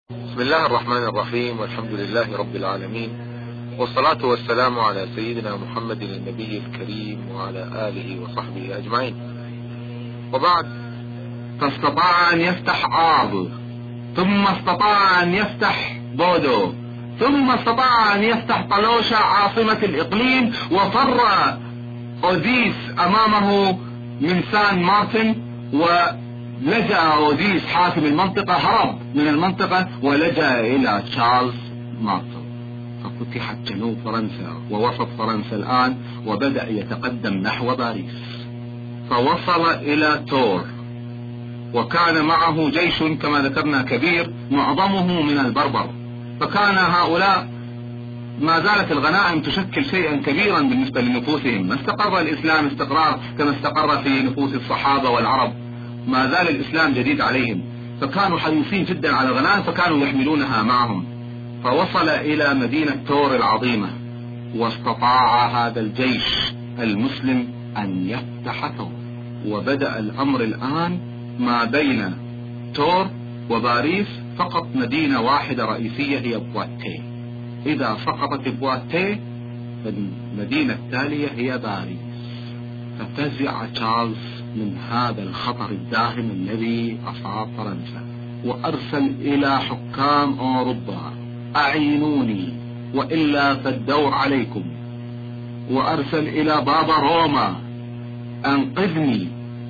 بسم الله الرحمن الرحيم، والحمد لله رب العالمين، والصلاة والسلام على سيدنا محمد النبي الكريم وعلى آله وصحبه أجمعين، وبعد. فاستطاع أن يفتح آب، ثم استطاع أن يفتح بودو، ثم استطاع أن يفتح طلوشة عاصمة الإقليم، وفر أوديس أمامه من سان مارتن، ولجأ أوديس حاكم المنطقة، هرب من المنطقة ولجأ إلى تشارلز مارتل. ففتحت جنوب فرنسا ووسط فرنسا الآن، وبدأ يتقدم نحو باريس، فوصل إلى تور، وكان معه جيش كما ذكرنا كبير معظمه من البربر. فكان هؤلاء ما زالت الغنائم تشكل شيئا كبيرا بالنسبة لنفوسهم، ما استقر الإسلام استقرار كما استقر في نفوس الصحابة والعرب، ما زال الإسلام جديد عليهم، فكانوا حريصين جدا على الغنائم، فكانوا يحملونها معهم. فوصل إلى مدينة تور العظيمة، واستطاع هذا الجيش المسلم أن يفتح تور، وبدأ الأمر الآن ما بين تور وباريس فقط مدينة واحدة رئيسية هي بواتيه. إذا سقطت بواتيه فالمدينة التالية هي باريس. ففزع تشارلز من هذا الخطر الداهم الذي أصاب فرنسا، وأرسل إلى حكام أوروبا: أعينوني وإلا فالدور عليكم. وأرسل إلى بابا روما: أنقذني.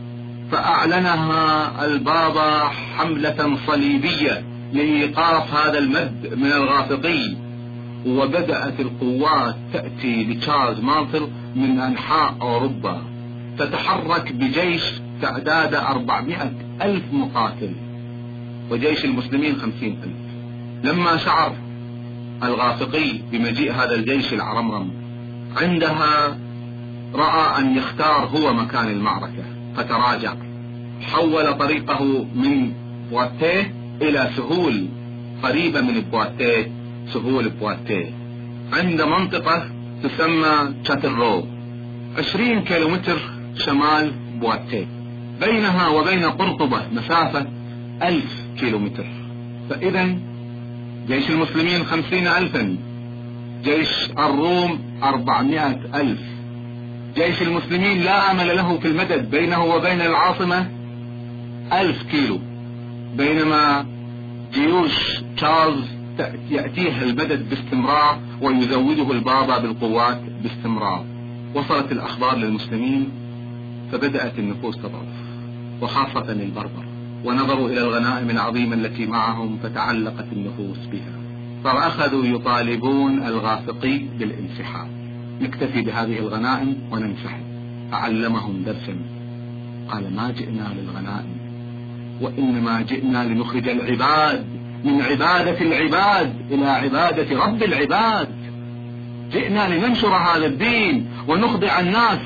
فأعلنها البابا حملة صليبية لإيقاف هذا المد من الغافقي، وبدأت القوات تأتي لتشارلز مارتل من أنحاء أوروبا، تتحرك بجيش تعداد 400,000 مقاتل، وجيش المسلمين 50,000. لما شعر الغافقي بمجيء هذا الجيش العرمرم، عندها رأى أن يختار هو مكان المعركة، فتراجع، حول طريقه من بواتيه إلى سهول قريبة من بواتيه، سهول بواتيه عند منطقة تسمى تشاترو، 20 كيلومتر شمال بواتيه، بينها وبين قرطبة مسافة 1000 كيلومتر. فإذا جيش المسلمين 50,000، جيش الروم 400,000. جيش المسلمين لا أمل له في المدد، بينه وبين العاصمة 1000 كيلو، بينما جيوش تشارلز يأتيه المدد باستمرار ويزوده البابا بالقوات باستمرار. وصلت الأخبار للمسلمين، فبدأت النفوس تضعف، وخاصة البربر، ونظروا إلى الغنائم العظيمة التي معهم فتعلقت النفوس بها، فأخذوا يطالبون الغافقي بالانسحاب: نكتفي بهذه الغنائم وننسحب. فعلمهم درسا، قال: ما جئنا للغنائم، وإنما جئنا لنخرج العباد من عبادة العباد إلى عبادة رب العباد. جئنا لننشر هذا الدين ونخضع الناس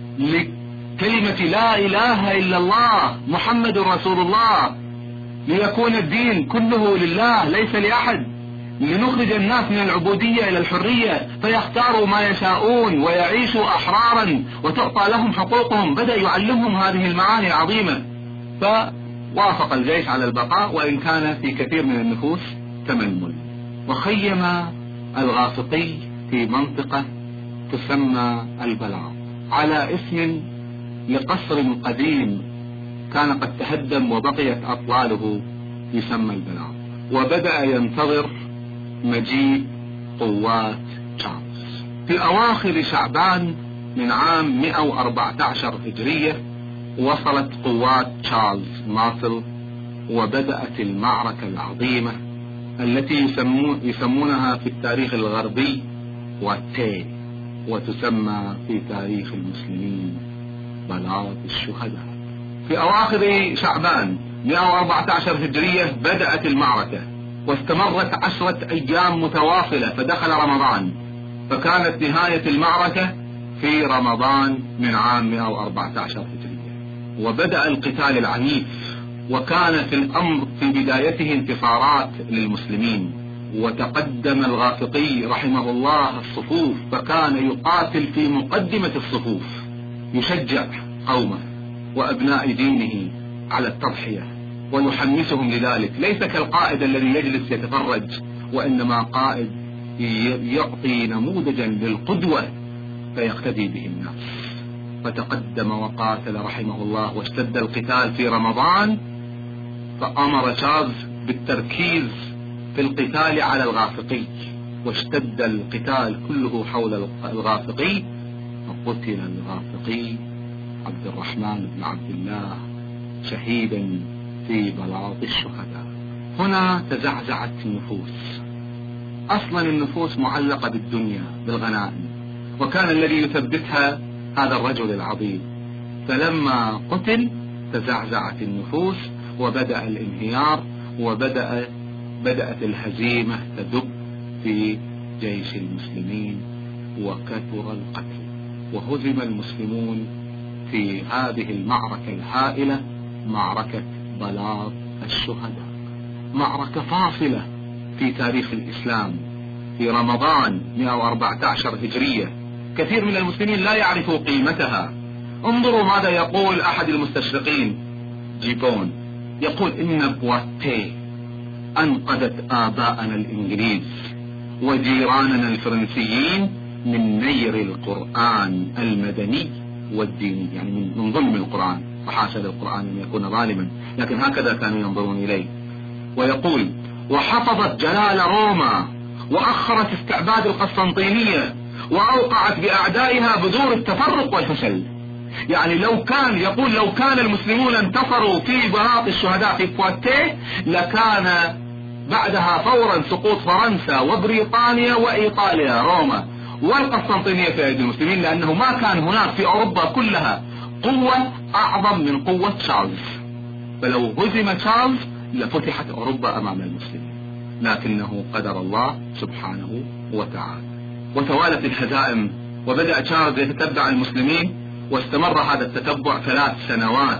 لكلمة لا إله إلا الله محمد رسول الله، ليكون الدين كله لله ليس لأحد، لنخرج الناس من العبودية إلى الحرية، فيختاروا ما يشاءون ويعيشوا أحرارا وتعطى لهم حقوقهم. بدأ يعلمهم هذه المعاني العظيمة، فوافق الجيش على البقاء، وإن كان في كثير من النفوس تململ. وخيم الغافقي في منطقة تسمى البلاط، على اسم لقصر قديم كان قد تهدم وبقيت أطلاله يسمى البلاط. وبدأ ينتظر مجيء قوات تشارلز. في أواخر شعبان من عام 114 هجرية وصلت قوات تشارلز مارتل، وبدأت المعركة العظيمة التي يسمونها في التاريخ الغربي واتيه، وتسمى في تاريخ المسلمين بلاط الشهداء. في أواخر شعبان 114 هجرية بدأت المعركة، واستمرت 10 أيام متواصلة، فدخل رمضان، فكانت نهاية المعركة في رمضان من عام 114 هجرية. وبدأ القتال العنيف، وكان في الأمر في بدايته انتصارات للمسلمين، وتقدم الغافقي رحمه الله الصفوف، فكان يقاتل في مقدمة الصفوف، يشجع قومه وأبناء دينه على التضحية، ويحمسهم لذلك، ليس كالقائد الذي يجلس يتفرج، وإنما قائد يعطي نموذجا للقدوة فيقتدي به الناس. فتقدم وقاتل رحمه الله، واشتد القتال في رمضان، فأمر تشارلز بالتركيز في القتال على الغافقي، واشتد القتال كله حول الغافقي، فقتل الغافقي عبد الرحمن بن عبد الله شهيدا في بلاط الشهداء. هنا تزعزعت النفوس. أصلا النفوس معلقة بالدنيا بالغنائم، وكان الذي يثبتها هذا الرجل العظيم، فلما قتل تزعزعت النفوس وبدأ الانهيار، بدأت الهزيمة تدب في جيش المسلمين، وكثر القتل، وهزم المسلمون في هذه المعركة الهائلة، معركة بلاط الشهداء، معركة فاصلة في تاريخ الإسلام في رمضان 114 هجرية. كثير من المسلمين لا يعرفوا قيمتها. انظروا ماذا يقول أحد المستشرقين جيبون، يقول إن بواتيه أنقذت آباءنا الإنجليز وجيراننا الفرنسيين من نير القرآن المدني والديني، يعني من ظلم القرآن، وحاشا للقرآن أن يكون ظالما، لكن هكذا كانوا ينظرون إليه. ويقول وحفظت جلال روما، وأخرت استعباد القسطنطينية، وأوقعت بأعدائها بذور التفرق والفشل. يعني لو كان المسلمون انتصروا في بلاط الشهداء في بواتيه، لكان بعدها فورا سقوط فرنسا وبريطانيا وإيطاليا، روما والقسطنطينية في أيدي المسلمين، لأنه ما كان هناك في أوروبا كلها قوة أعظم من قوة تشارلز. فلو هزم تشارلز لفتحت أوروبا أمام المسلمين، لكنه قدر الله سبحانه وتعالى. وتوالت الهزائم، وبدأ تشارلز يتتبع المسلمين، واستمر هذا التتبع 3 سنوات،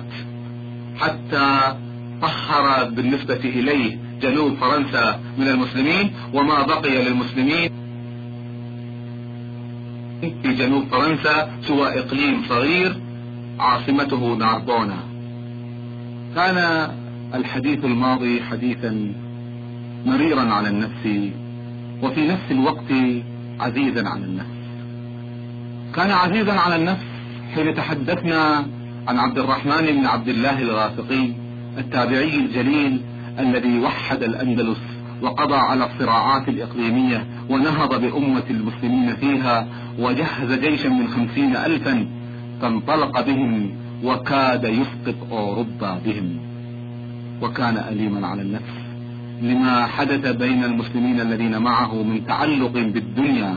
حتى طهر بالنسبة إليه جنوب فرنسا من المسلمين، وما بقي للمسلمين في جنوب فرنسا سوى إقليم صغير عاصمته ناربونا. كان الحديث الماضي حديثا مريرا على النفس، وفي نفس الوقت عزيزا على النفس. كان عزيزا على النفس حين تحدثنا عن عبد الرحمن بن عبد الله الغافقي التابعي الجليل الذي وحد الأندلس وقضى على الصراعات الإقليمية، ونهض بأمة المسلمين فيها، وجهز جيشا من 50,000 فانطلق بهم وكاد يسقط أوروبا بهم. وكان أليما على النفس لما حدث بين المسلمين الذين معه من تعلق بالدنيا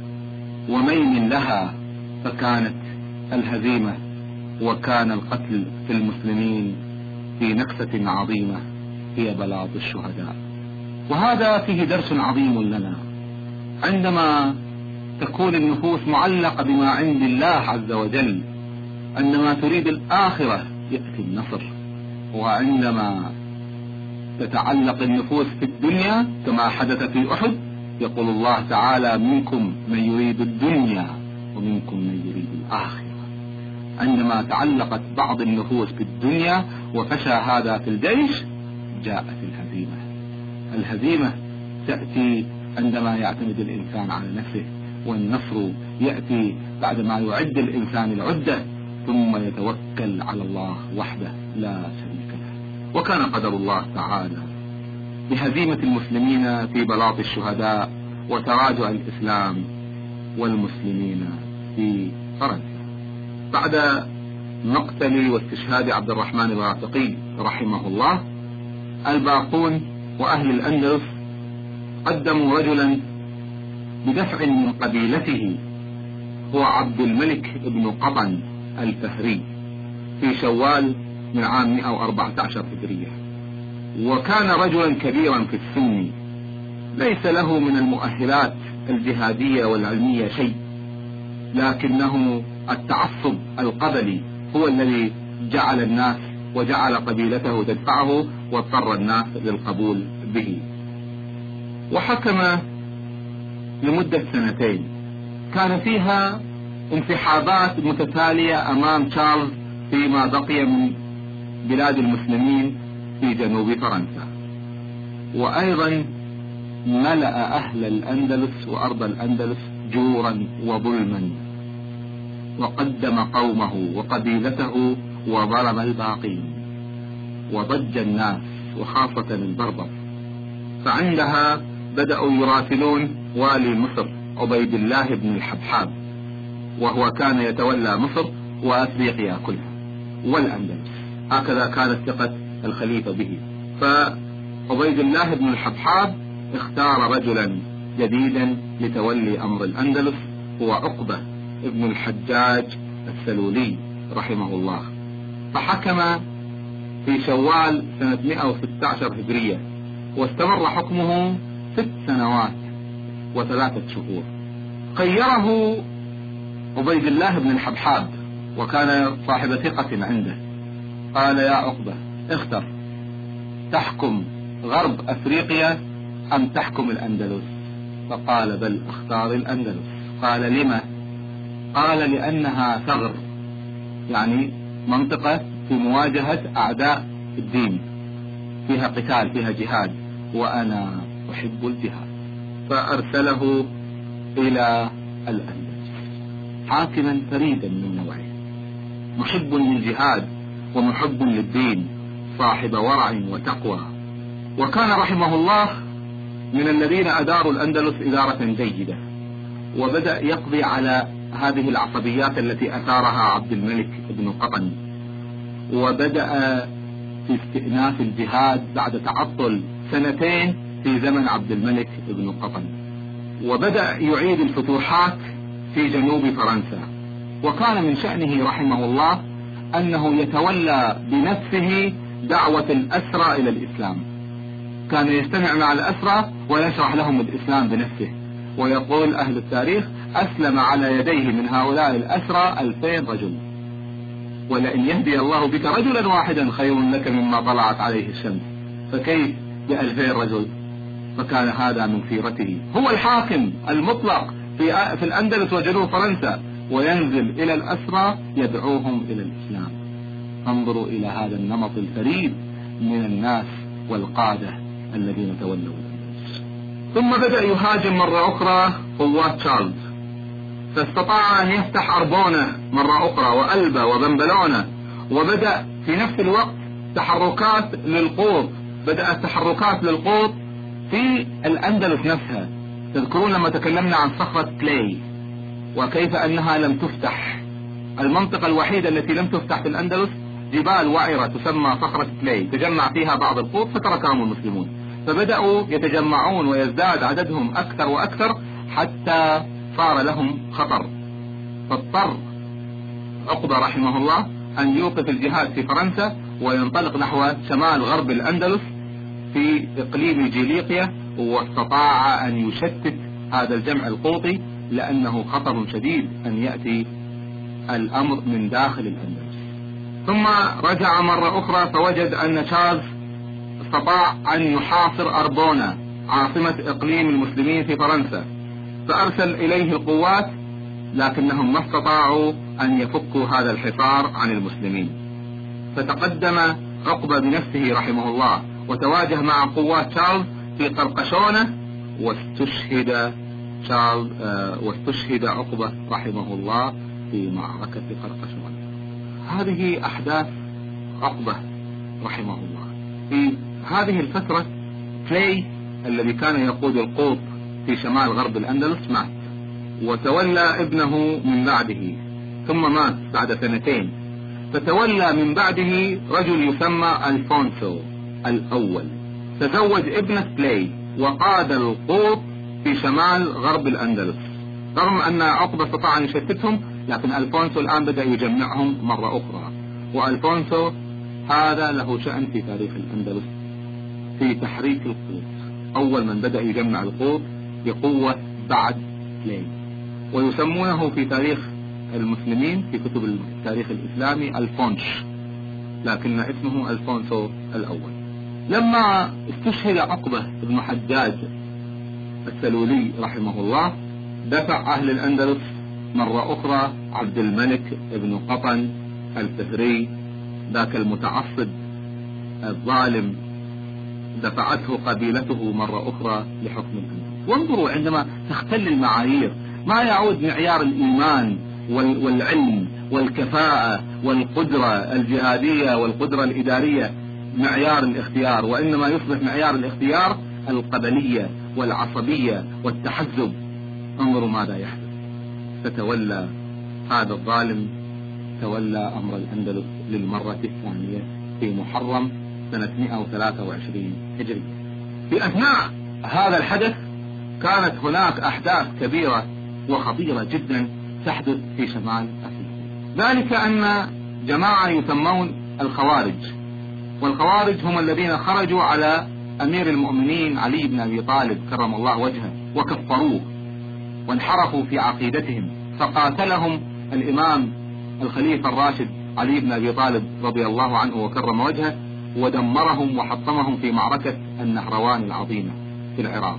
وميل لها، فكانت الهزيمة وكان القتل في المسلمين في نكسة عظيمة هي بلاط الشهداء. وهذا فيه درس عظيم لنا. عندما تكون النفوس معلقة بما عند الله عز وجل، عندما تريد الآخرة يأتي النصر، وعندما تتعلق النفوس في الدنيا كما حدث في أحد، يقول الله تعالى منكم من يريد الدنيا ومنكم من يريد الآخرة. عندما تعلقت بعض النفوس بالدنيا وفشى هذا في الجيش، جاءت الهزيمة. الهزيمة تأتي عندما يعتمد الإنسان على نفسه، والنصر يأتي بعدما يعد الإنسان العدة ثم يتوكل على الله وحده لا شريك له. وكان قدر الله تعالى بهزيمة المسلمين في بلاط الشهداء وتراجع الإسلام والمسلمين في فرنسا. بعد مقتل واستشهاد عبد الرحمن الغافقي رحمه الله، الباقون وأهل الأندلس قدموا رجلا بدفع من قبيلته، هو عبد الملك بن قطن الفهري، في شوال من عام 114 هجرية. وكان رجلا كبيرا في السن، ليس له من المؤهلات الجهادية والعلمية شيء، لكنه التعصب القبلي هو الذي جعل الناس وجعل قبيلته تدفعه، واضطر الناس للقبول به. وحكم لمدة 2 كان فيها انسحابات متتالية أمام تشارلز فيما بقي من بلاد المسلمين في جنوب فرنسا. وأيضا ملأ أهل الأندلس وأرض الأندلس جورا وظلما، وقدم قومه وقبيلته وظلم الباقين، وضج الناس وخاصة البربر. فعندها بدأوا يراسلون والي مصر عبيد الله بن الحبحاب، وهو كان يتولى مصر وأفريقيا كلها والأندلس، هكذا كانت ثقة الخليفة به. فعبيد الله بن الحبحاب اختار رجلا جديدا لتولي أمر الأندلس، هو عقبة ابن الحجاج السلولي رحمه الله. فحكم في شوال سنة 116 هجرية، واستمر حكمه 6 سنوات و3 شهور. خيره عبيد الله بن الحبحاب، وكان صاحب ثقة عنده، قال: يا عقبة اختر، تحكم غرب أفريقيا أم تحكم الأندلس؟ فقال: بل أختار الأندلس. قال: لما؟ قال: لأنها ثغر، يعني منطقة في مواجهة أعداء الدين، فيها قتال، فيها جهاد، وأنا أحب الجهاد. فأرسله إلى الأندلس حاكما فريدا من نوعه، محب للجهاد ومحب للدين، صاحب ورع وتقوى. وكان رحمه الله من الذين أداروا الأندلس إدارة جيدة، وبدأ يقضي على هذه العصبيات التي أثارها عبد الملك بن قطن، وبدأ في استئناف الجهاد بعد تعطل 2 سنين في زمن عبد الملك بن قطن، وبدأ يعيد الفتوحات في جنوب فرنسا. وكان من شأنه رحمه الله أنه يتولى بنفسه دعوة الأسرى إلى الإسلام، كان يجتمع مع الأسرى ويشرح لهم الإسلام بنفسه، ويقول أهل التاريخ: أسلم على يديه من هؤلاء الأسرى 2000 رجل، ولئن يهدي الله بك رجلا واحدا خير لك مما طلعت عليه الشمس، فكيف ب2000 رجل؟ فكان هذا من سيرته، هو الحاكم المطلق في الأندلس وجنوب فرنسا، وينزل إلى الأسرى يدعوهم إلى الإسلام. انظروا إلى هذا النمط الفريد من الناس والقادة الذين تولوا الأندلس. ثم بدأ يهاجم مرة أخرى قوات تشارلز، فاستطاع أن يفتح أربونة مرة أخرى وألبا وبنبلونة، وبدأ في نفس الوقت تحركات للقوط، بدأت تحركات للقوط في الأندلس نفسها. تذكرون لما تكلمنا عن صخرة بلاي وكيف أنها لم تفتح، المنطقة الوحيدة التي لم تفتح في الأندلس جبال وعرة تسمى صخرة بلاي، تجمع فيها بعض القوط فتركهم المسلمون، فبدأوا يتجمعون ويزداد عددهم أكثر وأكثر حتى صار لهم خطر. فاضطر عقبة رحمه الله أن يوقف الجهاد في فرنسا وينطلق نحو شمال غرب الأندلس في إقليم جيليقيا، واستطاع أن يشتت هذا الجمع القوطي، لأنه خطر شديد أن يأتي الأمر من داخل الأندلس. ثم رجع مرة أخرى فوجد أن تشارلز استطاع أن يحاصر أربونة عاصمة إقليم المسلمين في فرنسا، فأرسل إليه القوات، لكنهم ما استطاعوا أن يفكوا هذا الحصار عن المسلمين. فتقدم عقبة بنفسه رحمه الله وتواجه مع قوات تشارلز في قرقشونة، واستشهد عقبة رحمه الله في معركة قرقشونة. هذه أحداث عقبة رحمه الله. في هذه الفترة بلاي الذي كان يقود القوط في شمال غرب الأندلس مات، وتولى ابنه من بعده، ثم مات بعد 2 سنين. فتولى من بعده رجل يسمى ألفونسو الأول، تزوج ابنة بلاي وقاد القوط في شمال غرب الأندلس، رغم أن عقبة استطاع أن يشتتهم، لكن ألفونسو الآن بدأ يجمعهم مرة أخرى. وألفونسو هذا له شأن في تاريخ الأندلس في تحريك القوط، أول من بدأ يجمع القوط بقوة بعد بلاي، ويسمونه في تاريخ المسلمين في كتب التاريخ الإسلامي الفونش، لكن اسمه ألفونسو الأول. لما استشهد عقبة بن حجاج السلولي رحمه الله، دفع أهل الأندلس مرة أخرى عبد الملك بن قطن الفهري، ذاك المتعصب الظالم دفعته قبيلته مرة أخرى لحكم الأندلس. وانظروا عندما تختل المعايير ما يعود معيار الإيمان والعلم والكفاءة والقدرة الجهادية والقدرة الإدارية معيار الاختيار، وإنما يصبح معيار الاختيار القبلية والعصبية والتحزب. انظروا ماذا يحدث. ستولى هذا الظالم تولى أمر الأندلس للمرة الثانية في محرم سنة 123 هجري. في أثناء هذا الحدث كانت هناك أحداث كبيرة وخطيرة جدا تحدث في شمال أفريقيا، ذلك أن جماعة يسمون الخوارج، والخوارج هم الذين خرجوا على أمير المؤمنين علي بن أبي طالب كرم الله وجهه وكفروه وانحرفوا في عقيدتهم، فقاتلهم الإمام الخليفة الراشد علي بن أبي طالب رضي الله عنه وكرم وجهه ودمرهم وحطمهم في معركة النهروان العظيمة في العراق.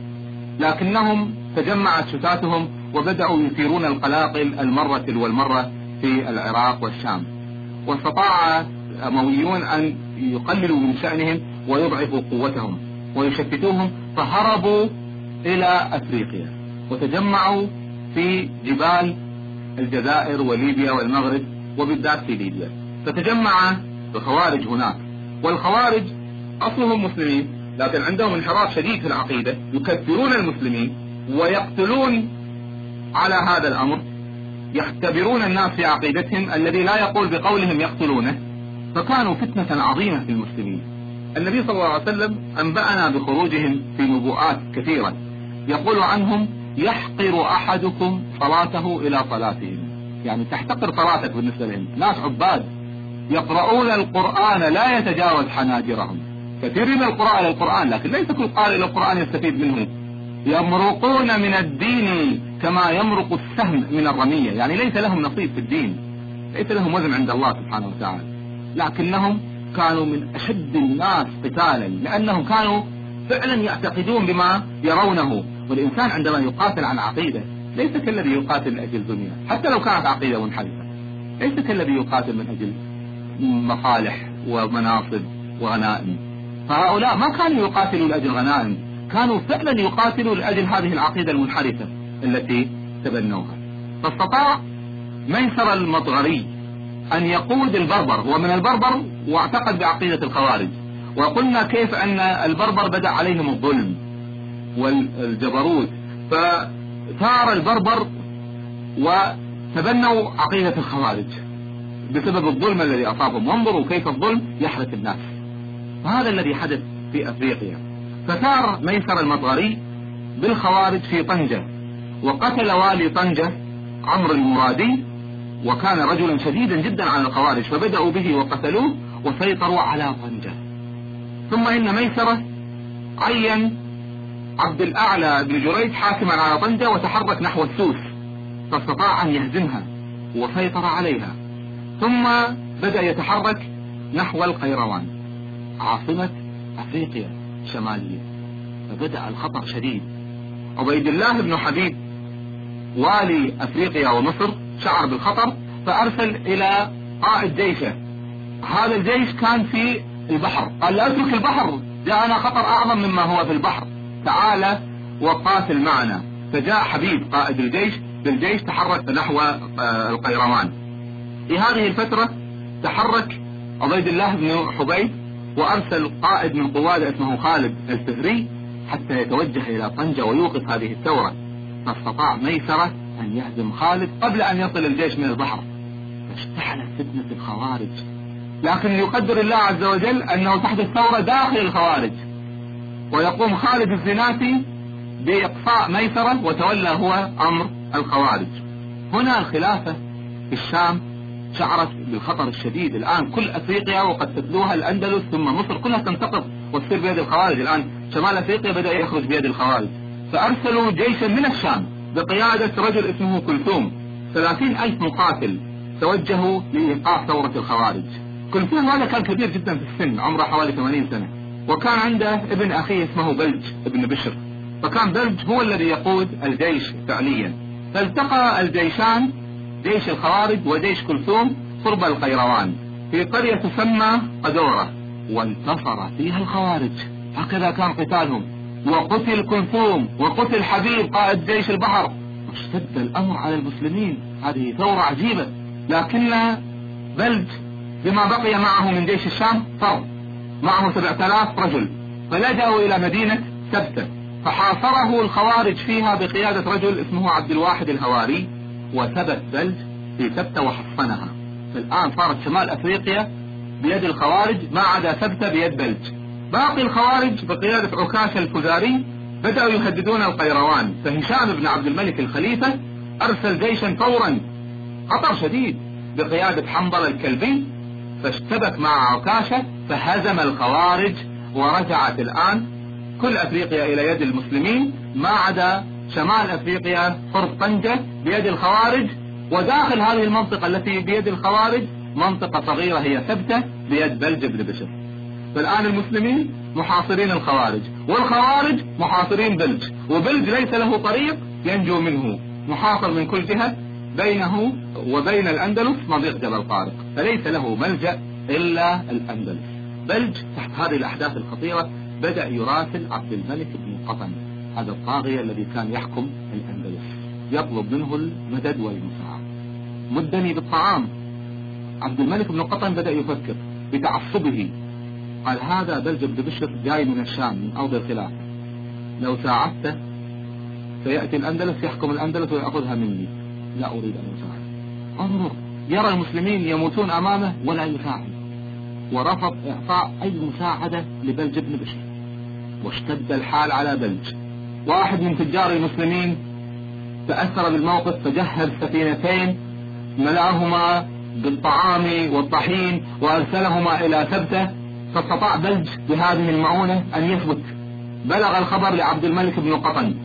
لكنهم تجمعت شتاتهم وبدأوا يثيرون القلاقل المرة والمرة في العراق والشام، واستطاع الأمويون أن يقللوا من شأنهم ويضعفوا قوتهم ويشتتوهم، فهربوا إلى أفريقيا وتجمعوا في جبال الجزائر وليبيا والمغرب وبالذات في ليبيا. فتجمع الخوارج هناك، والخوارج أصلهم مسلمين لكن عندهم انحراف شديد في العقيدة، يكفرون المسلمين ويقتلون على هذا الأمر، يختبرون الناس في عقيدتهم، الذي لا يقول بقولهم يقتلونه. فكانوا فتنة عظيمة في المسلمين. النبي صلى الله عليه وسلم أنبأنا بخروجهم في نبوءات كثيرة، يقول عنهم يحقر أحدكم صلاته إلى صلاتهم، يعني تحتقر صلاتك بالنسبة لهم. ناس عباد يقرؤون القرآن لا يتجاوز حناجرهم، كثير من القراءة للقرآن لكن ليس كل قارئ للقرآن يستفيد منه. يمرقون من الدين كما يمرق السهم من الرمية، يعني ليس لهم نصيب في الدين، ليس لهم وزن عند الله سبحانه وتعالى، لكنهم كانوا من أشد الناس قتالا لأنهم كانوا فعلا يعتقدون بما يرونه. والإنسان عندما يقاتل عن عقيدة ليس كالذي يقاتل من أجل دنيا، حتى لو كانت عقيدة منحرفة، ليس كالذي يقاتل من أجل مصالح ومناصب وغنائم. فهؤلاء ما كانوا يقاتلوا لأجل غنائم، كانوا فعلا يقاتلوا لأجل هذه العقيدة المنحرفة التي تبنوها. فاستطاع ميسر المطغري أن يقود البربر، هو من البربر واعتقد بعقيدة الخوارج. وقلنا كيف أن البربر بدأ عليهم الظلم والجبروت، فثار البربر وتبنوا عقيدة الخوارج بسبب الظلم الذي أصابهم. وانظروا كيف الظلم يحرق الناس، وهذا الذي حدث في أفريقيا. فثار ميسر المطغري بالخوارج في طنجة، وقتل والي طنجة عمرو المرادي، وكان رجلا شديدا جدا على الخوارج، فبدأوا به وقتلوه وسيطروا على طنجة. ثم إن ميسرة عين عبد الأعلى بن جريج حاكما على طنجة وتحرك نحو السوس، فاستطاع أن يهزمها وسيطر عليها. ثم بدأ يتحرك نحو القيروان عاصمة أفريقيا الشمالية، فبدأ الخطر شديد. عبيد الله بن حبيب والي أفريقيا ومصر شعر بالخطر، فأرسل إلى قائد جيشه. هذا الجيش كان في البحر، قال لا أترك البحر، جاءنا خطر أعظم مما هو في البحر، تعال وقاتل معنا. فجاء حبيب قائد الجيش بالجيش، تحرك نحو القيروان. في هذه الفترة تحرك عبيد الله بن حبيب وأرسل قائد من قواده اسمه خالد الفهري حتى يتوجه إلى طنجة ويوقف هذه الثورة. فاستطاع ميسرة أن يهزم خالد قبل أن يصل الجيش من البحر، فاشتعلت فتنة الخوارج. لكن يقدر الله عز وجل أنه تحدث ثورة داخل الخوارج، ويقوم خالد الزناتي بإقصاء ميسرة وتولى هو أمر الخوارج. هنا الخلافة في الشام شعرت بالخطر الشديد. الآن كل أفريقيا وقد تتلوها الأندلس ثم مصر كلها تنتقض وتصير بيد الخوارج. الآن شمال أفريقيا بدأ يخرج بيد الخوارج، فأرسلوا جيشا من الشام بقيادة رجل اسمه كلثوم، 30,000 مقاتل توجهوا لإيقاف ثورة الخوارج. كلثوم هذا كان كبير جدا في السن، عمره حوالي 80 سنة، وكان عنده ابن أخيه اسمه بلج ابن بشر، فكان بلج هو الذي يقود الجيش فعليا. فالتقى الجيشان، جيش الخوارج وجيش كلثوم، قرب القيروان في قرية تسمى قدورة. وانتصر فيها الخوارج. هكذا كان قتالهم، وقتل كلثوم وقتل حبيب قائد جيش البحر، واشتد الأمر على المسلمين. هذه ثورة عجيبة. لكن بلج بما بقي معه من جيش الشام فر معه 7000 رجل، فلجأوا إلى مدينة سبتة، فحاصره الخوارج فيها بقيادة رجل اسمه عبد الواحد الهواري، وثبت بلج في سبتة وحصنها. فالآن صارت شمال أفريقيا بيد الخوارج ما عدا سبتة بيد بلج. باقي الخوارج بقيادة عكاشة الفزاري بدأوا يهددون القيروان، فهشام بن عبد الملك الخليفة أرسل جيشا فورا خطر شديد بقيادة حنظل الكلبي، فاشتبك مع عكاشة فهزم الخوارج، ورجعت الآن كل أفريقيا إلى يد المسلمين ما عدا شمال أفريقيا قرب طنجة بيد الخوارج، وداخل هذه المنطقة التي بيد الخوارج منطقة صغيرة هي سبتة بيد بلج بن بشر. فالآن المسلمين محاصرين الخوارج، والخوارج محاصرين بلج، وبلج ليس له طريق ينجو منه، محاصر من كل جهة، بينه وبين الأندلس مضيق جبل طارق، فليس له ملجأ إلا الأندلس. بلج تحت هذه الأحداث الخطيرة بدأ يراسل عبد الملك بن قطن، هذا الطاغية الذي كان يحكم الأندلس، يطلب منه المدد والمساعدة. مدني بالطعام. عبد الملك بن قطن بدأ يفكر بتعصبه، قال هذا بلج بن بشر جاي من الشام من أرض الخلافة، لو ساعدته سيأتي الأندلس يحكم الأندلس ويأخذها مني، لا أريد أن أساعد. انظر، يرى المسلمين يموتون أمامه ولا يساعد، ورفض إعطاء أي مساعدة لبلج بن بشر، واشتد الحال على بلج. واحد من تجار المسلمين تأثر بالموقف فجهز سفينتين ملاهما بالطعام والطحين وأرسلهما إلى سبتة، فاستطاع بلج بهذه المعونة أن يثبت. بلغ الخبر لعبد الملك بن قطن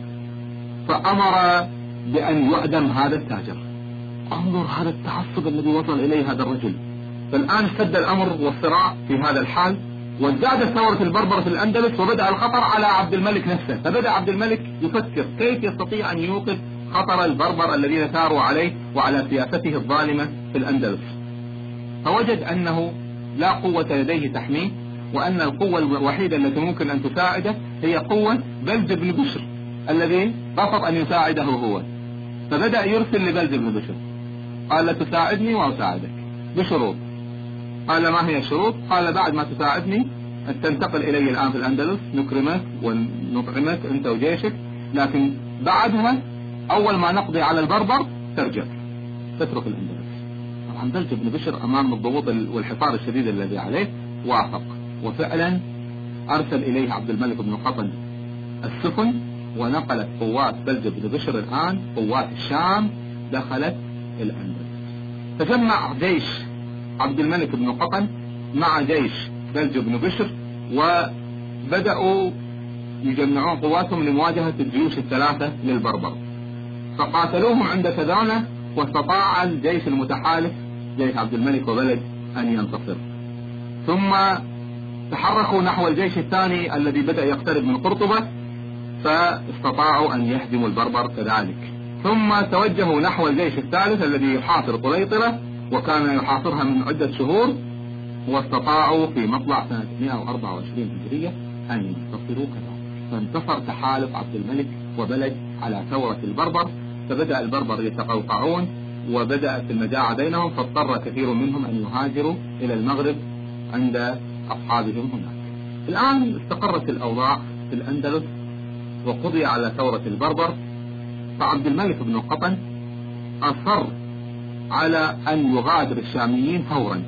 فأمر بأن يعدم هذا التاجر. انظر هذا التعصب الذي وصل إليه هذا الرجل. فالآن اشتد الأمر والصراع في هذا الحال، وازدادت ثورة البربر في الأندلس، وبدأ الخطر على عبد الملك نفسه. فبدأ عبد الملك يفكر كيف يستطيع أن يوقف خطر البربر الذين ثاروا عليه وعلى سياسته الظالمة في الأندلس. فوجد أنه لا قوة لديه تحميه، وأن القوة الوحيدة التي ممكن أن تساعده هي قوة بلج بن بشر الذي رفض أن يساعده هو. فبدأ يرسل لبلج بن بشر، قال تساعدني وأساعدك بشروط. قال ما هي الشروط؟ قال بعد ما تساعدني أن تنتقل إلي الآن في الأندلس، نكرمك ونطعمك أنت وجيشك، لكن بعدها أول ما نقضي على البربر ترجع تترك الأندلس. طبعا بلج بن بشر أمام الضغوط والحصار الشديد الذي عليه وافق، وفعلا أرسل إليه عبد الملك بن قطن السفن، ونقلت قوات بلج بن بشر الآن قوات الشام دخلت الأندلس. تجمع جيش عبد الملك بن قطن مع جيش بلج بن بشر، وبدأوا يجمعون قواتهم لمواجهة الجيوش الثلاثة للبربر، فقاتلوهم عند كذانة، واستطاع الجيش المتحالف جيش عبد الملك وبلج أن ينتصر. ثم تحركوا نحو الجيش الثاني الذي بدأ يقترب من قرطبة، فاستطاعوا أن يهدموا البربر كذلك. ثم توجهوا نحو الجيش الثالث الذي يحاصر طليطلة، وكان يحاصرها من عدة شهور، واستطاعوا في مطلع سنة 124 هجرية أن ينتصروا كذلك. فانتصر تحالف عبد الملك وبلج على ثورة البربر، فبدأ البربر يتقوقعون، وبدأت المجاعة بينهم، فاضطر كثير منهم أن يهاجروا إلى المغرب عند أصحابهم هناك. الآن استقرت الأوضاع في الأندلس وقضي على ثورة البربر، فعبد الملك بن قطن أصر على أن يغادر الشاميين فورا.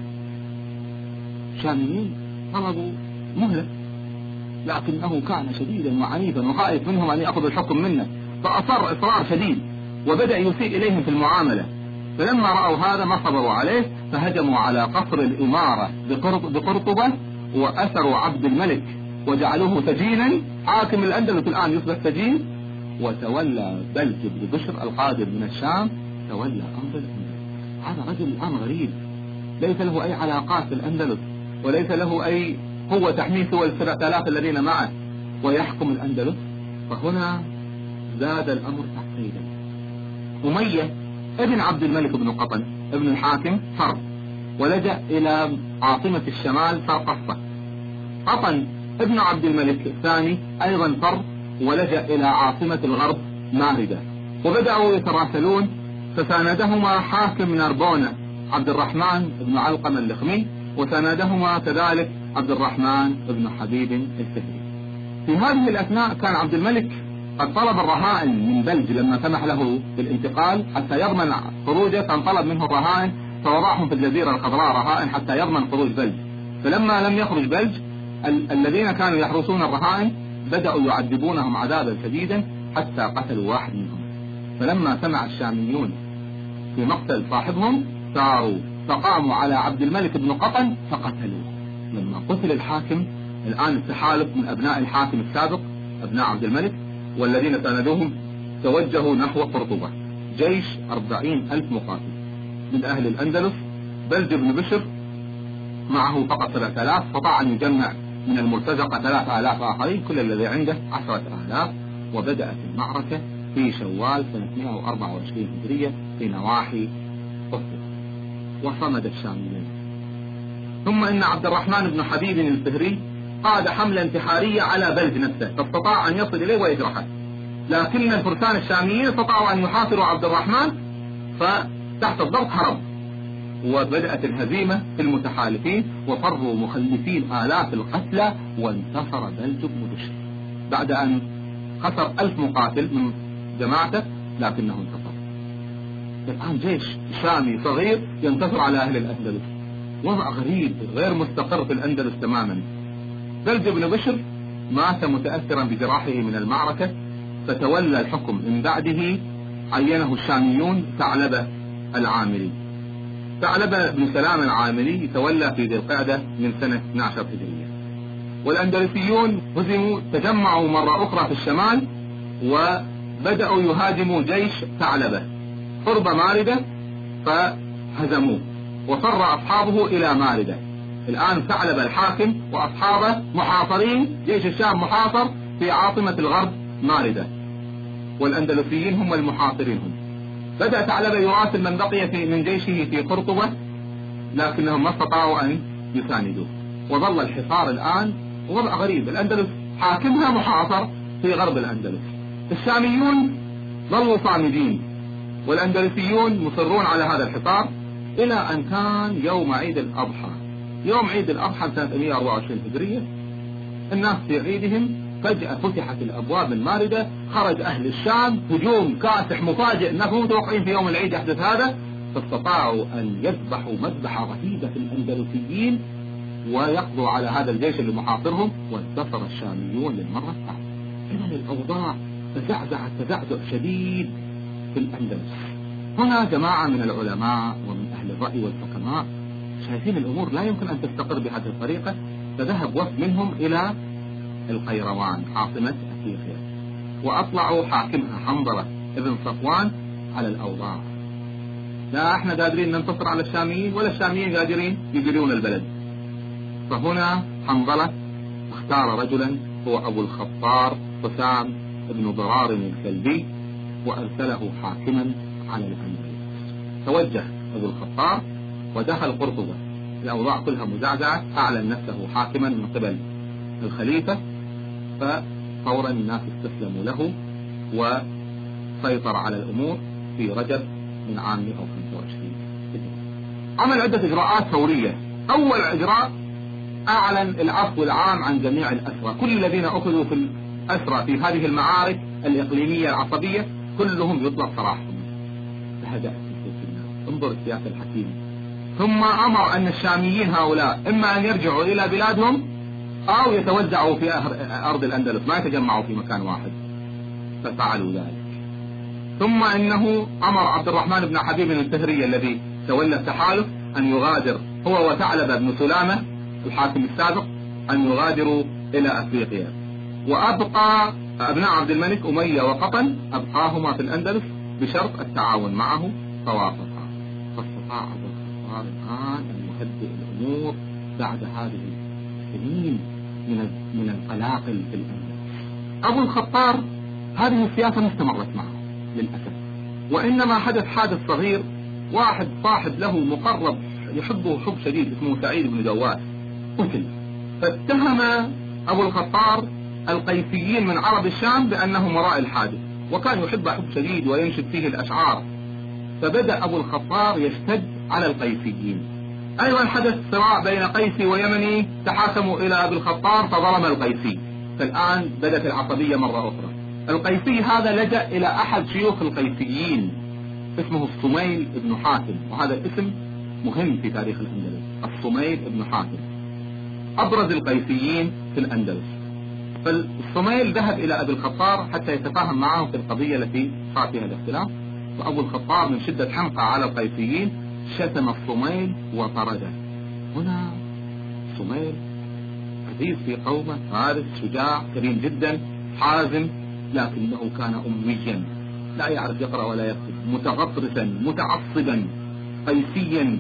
الشاميين طلبوا مهلة، لكنه كان شديدا وعنيفا وخائف منهم أن يأخذ الحكم منه، فأصر إصرار شديد وبدأ يسيء إليهم في المعاملة. فلما رأوا هذا ما صبروا عليه، فهجموا على قصر الإمارة بقرطبة، وأسروا عبد الملك وجعلوه سجينا. حاكم الأندلس الآن يصبح سجين، وتولى بلج بن بشر القادم من الشام تولى أمر الأندلس. هذا رجل الآن غريب، ليس له أي علاقات في الأندلس، وليس له أي قوة تحميه سوى 7000 الذين معه، ويحكم الأندلس. فهنا زاد الأمر تعقيدا. أمية ابن عبد الملك بن قطن ابن الحاكم فر، ولجأ إلى عاصمة الشمال سرقسطة، قطن ابن عبد الملك الثاني أيضا فر ولجأ إلى عاصمة الغرب ماردة، وبدأوا يتراسلون، فساندهما حاكم نربونة عبد الرحمن بن علقم اللخمي، وساندهما كذلك عبد الرحمن بن حبيب الفهري. في هذه الأثناء كان عبد الملك قد طلب الرهائن من بلج لما سمح له بالانتقال حتى يضمن خروجه، كان طلب منه الرهائن فوضعهم في الجزيرة الخضراء رهائن حتى يضمن خروج بلج. فلما لم يخرج بلج الذين كانوا يحرسون الرهائن بدأوا يعذبونهم عذابا شديدا حتى قتلوا واحد منهم. فلما سمع الشاميون في مقتل صاحبهم ساروا فقاموا على عبد الملك بن قطن فقتلوه. لما قتل الحاكم الآن التحالف من أبناء الحاكم السابق أبناء عبد الملك والذين ساندوهم توجهوا نحو قرطبة، جيش 40,000 مقاتل من أهل الأندلس. بلج بن بشر معه فقط 3000، استطاع أن يجمع من المرتزقة 3000 آخرين، كل الذي عنده 10,000. وبدأت المعركة في شوال سنة 124 هجرية في نواحي قرطبة، وصمد الشاميين. ثم إن عبد الرحمن بن حبيب الفهري قاد حملة انتحارية على بلج نفسه، فاستطاع أن يصل إليه ويجرحه، لكن الفرسان الشاميين استطاعوا أن يحاصروا عبد الرحمن، فتحت الضغط هرب. وبدأت الهزيمة في المتحالفين وفروا مخلفين آلاف القتلى، وانتصر بلج بن بشر بعد أن خسر 1000 مقاتل من جماعته، لكنه انتصر. الآن جيش شامي صغير ينتصر على أهل الأندلس، وضع غريب غير مستقر في الأندلس تماما. بلج بن بشر مات متأثرا بجراحه من المعركة، فتولى الحكم من بعده عينه الشاميون ثعلبة العامري. ثعلبة بن سلام العامري تولى في ذي القعدة من سنة 12 هجرية. والأندلسيون هزموا، تجمعوا مرة أخرى في الشمال وبدأوا يهاجموا جيش ثعلبة قرب ماردة فهزموه، وفر أصحابه إلى ماردة. الآن ثعلبة الحاكم وأصحابه محاصرين، جيش الشام محاصر في عاصمة الغرب ماردة، والأندلسيين هم المحاصرين هم. بدأ ثعلبة يراسل من بقي من جيشه في قرطبة، لكنهم ما استطاعوا أن يساندوه، وظل الحصار الآن وضع غريب. الأندلس حاكمها محاصر في غرب الأندلس، الشاميون ظلوا صامدين، والأندلسيون مصرون على هذا الحصار إلى أن كان يوم عيد الأضحى. يوم عيد الأضحى سنة 124 هجرية، الناس في عيدهم فجأة فتحت الأبواب من ماردة، خرج أهل الشام هجوم كاسح مفاجئ، الناس مو متوقعين في يوم العيد يحدث هذا، فاستطاعوا أن يذبحوا مذبحة رهيبة في الأندلسيين ويقضوا على هذا الجيش اللي محاصرهم، وانتصر الشاميون للمرة الثانية. إذن الأوضاع تزعزعت تزعزع شديد في الأندلس. هنا جماعة من العلماء ومن أهل الرأي والحكماء شايفين الأمور لا يمكن أن تستقر بهذه الطريقة، فذهب وفد منهم إلى القيروان عاصمة أفريقيا، وأطلعوا حاكمها حنظلة ابن صفوان على الأوضاع. لا احنا قادرين ننتصر على الشاميين ولا الشاميين قادرين يديرون البلد. فهنا حنظلة اختار رجلا هو أبو الخطار حسام بن ضرار الكلبي وأرسله حاكما على الأندلس. توجه أبو الخطار ودخل قرطبة، الأوضاع كلها مزعزعة، أعلن نفسه حاكما من قبل الخليفة، ففورا الناس استسلموا له وسيطر على الأمور في رجب من عام 125. عمل عدة إجراءات فورية. أول إجراء أعلن العفو العام عن جميع الأسرى، كل الذين أخذوا في الأسرى في هذه المعارك الإقليمية العصبية كلهم يطلق سراحهم. فهدأت الناس، انظر السياسة الحكيمة. ثم أمر أن الشاميين هؤلاء إما أن يرجعوا إلى بلادهم أو يتوزعوا في أرض الأندلس، ما يتجمعوا في مكان واحد، ففعلوا ذلك. ثم إنه أمر عبد الرحمن بن حبيب الفهري الذي تولى التحالف أن يغادر هو وثعلبة بن سلامة الحاكم السابق، أن يغادروا إلى أفريقيا، وأبقى أبناء عبد الملك أمية وقطن أبقاهما في الأندلس بشرط التعاون معه، فوافقا. فاستطاع أبو الخطار الآن أن يهدئ الأمور بعد هذه السنين من القلاقل في الأندلس. أبو الخطار هذه السياسة ما استمرت معه للأسف، وإنما حدث صغير. واحد صاحب له مقرب يحبه حب شديد اسمه سعيد بن جواس قتل، فاتهم أبو الخطار القيسيين من عرب الشام بأنهم وراء الحادث، وكان يحب حب شديد وينشد فيه الأشعار، فبدأ أبو الخطار يشتد على القيسيين. أيضا حدث صراع بين قيسي ويمني، تحاكموا إلى أبي الخطار فظلم القيسي، فالآن بدأت العصبية مرة أخرى. القيسي هذا لجأ إلى أحد شيوخ القيسيين اسمه الصميل بن حاتم، وهذا الاسم مهم في تاريخ الأندلس. الصميل بن حاتم أبرز القيسيين في الأندلس. فالصميل ذهب إلى أبي الخطار حتى يتفاهم معه في القضية التي صار فيها الاختلاف، وأبو الخطار من شدة حمقه على القيسيين شتم الصميل وطرده. هنا الصميل عزيز في قومه، فارس شجاع كريم جدا حازم، لكنه كان أميا لا يعرف يقرأ ولا يكتب، متغطرسا متعصبا قيسيا.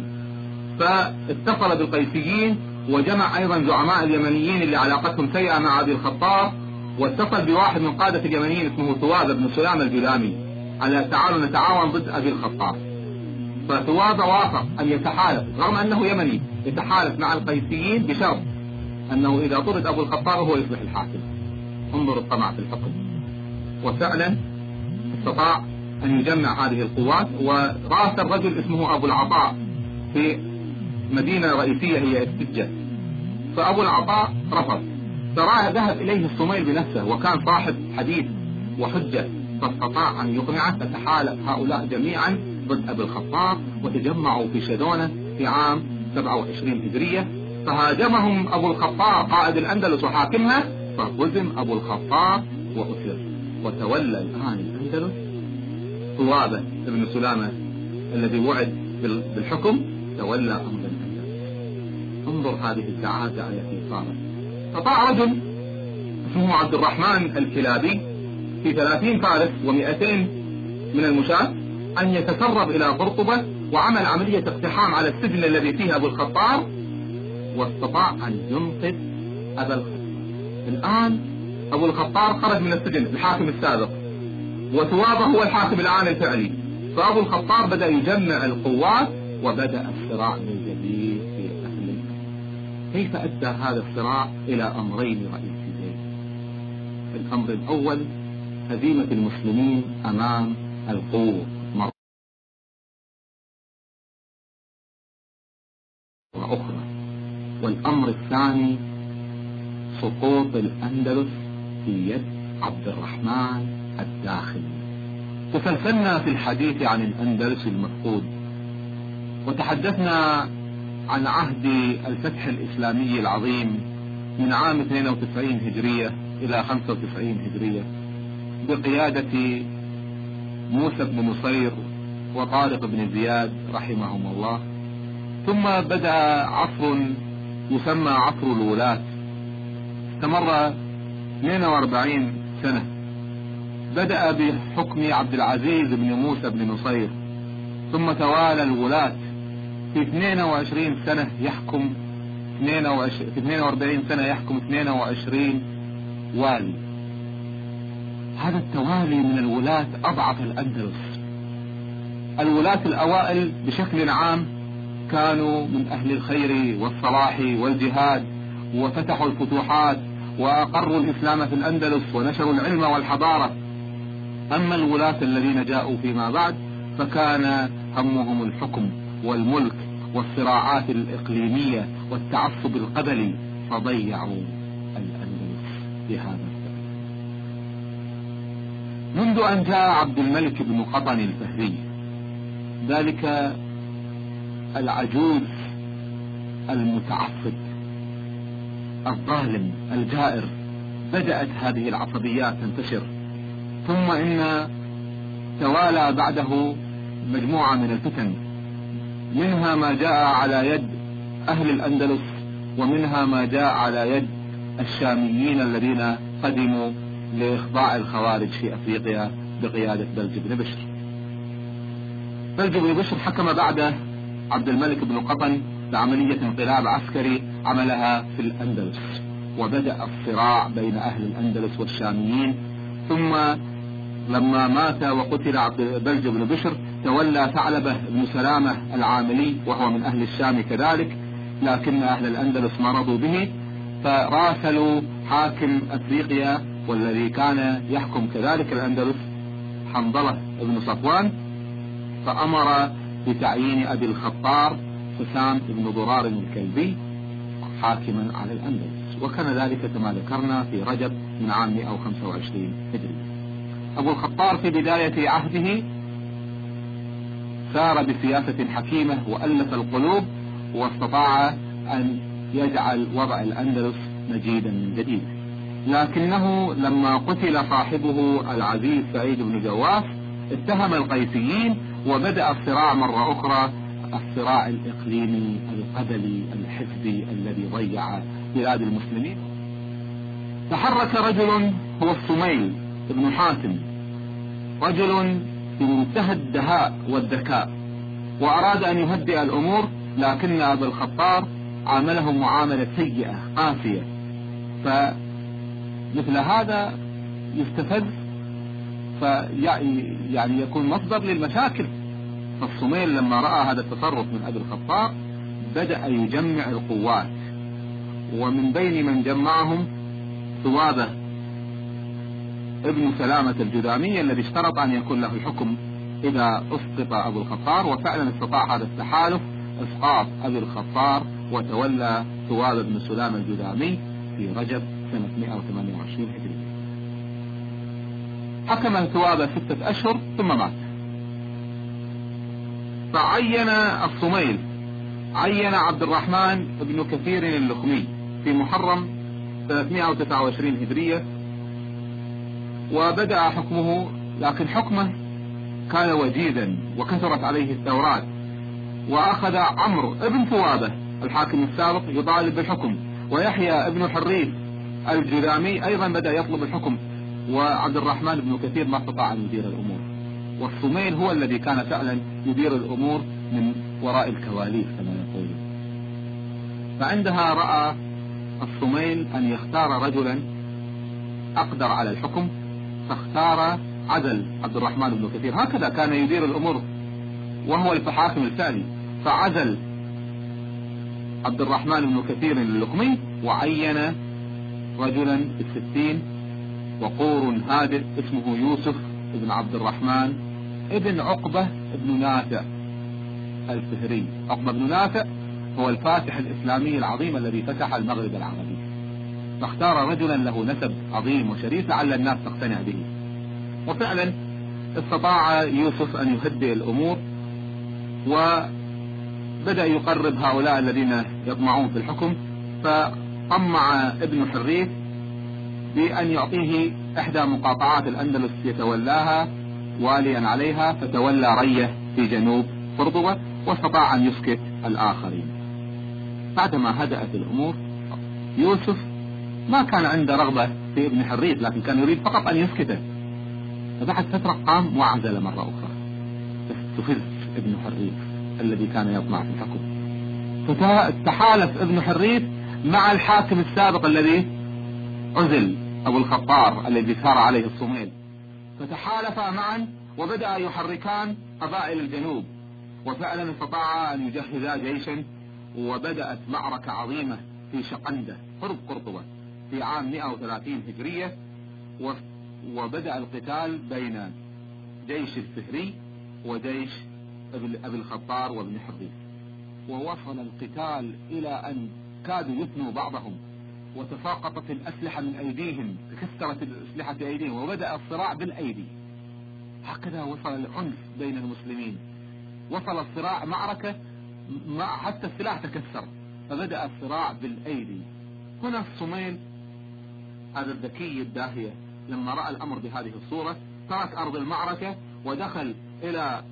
فاتصل بالقيسيين وجمع أيضا زعماء اليمنيين اللي علاقتهم سيئة مع أبي الخطار، واتصل بواحد من قادة اليمنيين اسمه ثوابة بن سلام الجلامي على تعالوا نتعاون ضد أبي الخطار. فثوابة وافق أن يتحالف رغم أنه يمني، يتحالف مع القيسيين بشرط أنه إذا طرد أبو الخطار هو يصبح الحاكم. انظر الطمع في الحكم. وفعلا استطاع أن يجمع هذه القوات، ورأس الرجل اسمه أبو العطاء في مدينة رئيسية هي السجة. فأبو العطاء رفض، ذهب إليه الصميل بنفسه وكان صاحب حديث وحجة، فاستطاع أن يقنعه، فتحالف هؤلاء جميعا ضد أبي الخطار وتجمعوا في شدونة في عام 27 هجرية، فهاجمهم أبو الخطار قائد الأندلس وحاكمها، فهزم أبو الخطار وأسر، وتولى الآن الأندلس ثوابة بن سلامة الذي وعد بالحكم، تولى أمر الأندلس. انظر هذه السعادة التي صارت. استطاع رجل اسمه عبد الرحمن الكلابي في 30 فارس و200 من المشاة أن يتسرب إلى قرطبة، وعمل عملية اقتحام على السجن الذي فيه أبو الخطار، واستطاع أن ينقذ أبا الخطار. الآن أبو الخطار خرج من السجن، الحاكم السابق، وثوابه هو الحاكم الآن الفعلي. فأبو الخطار بدأ يجمع القوات وبدأ الصراع من جديد في أهل الأرض. كيف أدى هذا الصراع إلى أمرين رئيسيين؟ الأمر الأول هزيمة المسلمين أمام القوة مرة أخرى، والأمر الثاني سقوط الأندلس في يد عبد الرحمن الداخلي. تسلسلنا في الحديث عن الأندلس المفقود، وتحدثنا عن عهد الفتح الإسلامي العظيم من عام 92 هجرية إلى 95 هجرية بقيادة موسى بن نصير وطارق بن زياد رحمهم الله. ثم بدأ عصر يسمى عصر الولاة، استمر 42 سنة. بدأ بحكم عبد العزيز بن موسى بن نصير، ثم توالى الولاة في 22 سنة يحكم 42 سنة يحكم 22 والي. هذا التوالي من الولاة أضعف الأندلس. الولاة الأوائل بشكل عام كانوا من أهل الخير والصلاح والجهاد، وفتحوا الفتوحات وأقروا الإسلام في الأندلس ونشروا العلم والحضارة. أما الولاة الذين جاءوا فيما بعد فكان همهم الحكم والملك والصراعات الإقليمية والتعصب القبلي، فضيعوا الأندلس بهذا السبب. منذ أن جاء عبد الملك بن قطن الفهري، ذلك العجوز المتعصب الظالم الجائر، بدأت هذه العصبيات تنتشر. ثم إن توالى بعده مجموعة من الفتن، منها ما جاء على يد أهل الأندلس، ومنها ما جاء على يد الشاميين الذين قدموا لإخضاع الخوارج في أفريقيا بقيادة بلج بن بشر. بلج بن بشر حكم بعد عبد الملك بن قطن بعملية انقلاب عسكري عملها في الأندلس، وبدأ الصراع بين أهل الأندلس والشاميين. ثم لما مات وقتل بلج بن بشر تولى ثعلبة بن سلامة العاملي، وهو من أهل الشام كذلك، لكن أهل الأندلس مرضوا به، فراسلوا حاكم أفريقيا والذي كان يحكم كذلك الأندلس حنظلة بن صفوان، فأمر بتعيين أبي الخطار حسام بن ضرار الكلبي حاكما على الأندلس، وكان ذلك كما ذكرنا في رجب من عام 125 هجري. أبو الخطار في بداية عهده سار بسياسة حكيمة وألف القلوب، واستطاع أن يجعل وضع الأندلس مجيدا من جديد، لكنه لما قتل صاحبه العزيز سعيد بن جواس اتهم القيسيين، وبدأ الصراع مرة أخرى، الصراع الإقليمي القبلي الحزبي الذي ضيع بلاد المسلمين. تحرك رجل هو الصميل بن حاتم، رجل في منتهى الدهاء والذكاء، وأراد أن يهدئ الأمور، لكن أبا الخطار عامله معاملة سيئة قاسية، فمثل هذا يستفز يعني يكون مصدر للمشاكل. فالصميل لما رأى هذا التصرف من أبي الخطار بدأ يجمع القوات، ومن بين من جمعهم ثوابة ابن سلامة الجذامي الذي اشترط أن يكون له الحكم إذا أسقط أبو الخطار، وفعلا استطاع هذا التحالف إسقاط أبي الخطار، وتولى ثوابة بن سلامة الجذامي في رجب سنة 128 هجرية. حكم ثوابة 6 أشهر ثم مات. فعين الصميل عين عبد الرحمن بن كثير اللخمي في محرم 329 هجرية، وبدأ حكمه، لكن حكمه كان وجيزا وكثرت عليه الثورات، وأخذ عمرو ابن ثوابة الحاكم السابق يطالب بالحكم، ويحيى ابن حريث الجذامي أيضا بدأ يطلب الحكم، وعبد الرحمن بن كثير ما استطاع أن يدير الأمور، والصميل هو الذي كان فعلا يدير الأمور من وراء الكواليس كما يقول. فعندها رأى الصميل أن يختار رجلا أقدر على الحكم، فاختار عزل عبد الرحمن بن كثير، هكذا كان يدير الأمور وهو الحاكم الثاني، فعزل عبد الرحمن بن كثير اللخمي وعين رجلا بالستين وقور هادئ اسمه يوسف بن عبد الرحمن ابن عقبة بن نافع الفهري. عقبة بن نافع هو الفاتح الإسلامي العظيم الذي فتح المغرب العربي، فاختار رجلا له نسب عظيم وشريف لعل الناس تقتنع به، وفعلا استطاع يوسف أن يهدئ الأمور، وبدأ يقرب هؤلاء الذين يطمعون في الحكم، فطمع ابن حريث بأن يعطيه إحدى مقاطعات الأندلس يتولاها واليا عليها، فتولى ريه في جنوب قرطبة، واستطاع أن يسكت الآخرين. بعدما هدأت الأمور يوسف ما كان عنده رغبة في ابن حريث، لكن كان يريد فقط أن يسكته، فبعد فترة قام وعزل مرة أخرى تفز ابن حريث الذي كان يطمع في الحكم، فتحالف ابن حريث مع الحاكم السابق الذي عزل أبو الخطار الذي سار عليه الصميل، فتحالفا معا وبدأ يحركان قبائل الجنوب، وفعلا استطاع أن يجهزا جيشا، وبدأت معركة عظيمة في شقندة قرب قرطبة في عام 130 هجرية، وبدأ القتال بين جيش الفهري وجيش أبي الخطار وابن حريث، ووصل القتال إلى أن كادوا يثنوا بعضهم، وتساقطت الأسلحة من أيديهم، كسرت الأسلحة في أيديهم، وبدأ الصراع بالأيدي. هكذا وصل العنف بين المسلمين، وصل الصراع معركة حتى السلاح تكسر، فبدأ الصراع بالأيدي. هنا الصميل هذا الذكي الداهية لما رأى الأمر بهذه الصورة ترك أرض المعركة ودخل إلى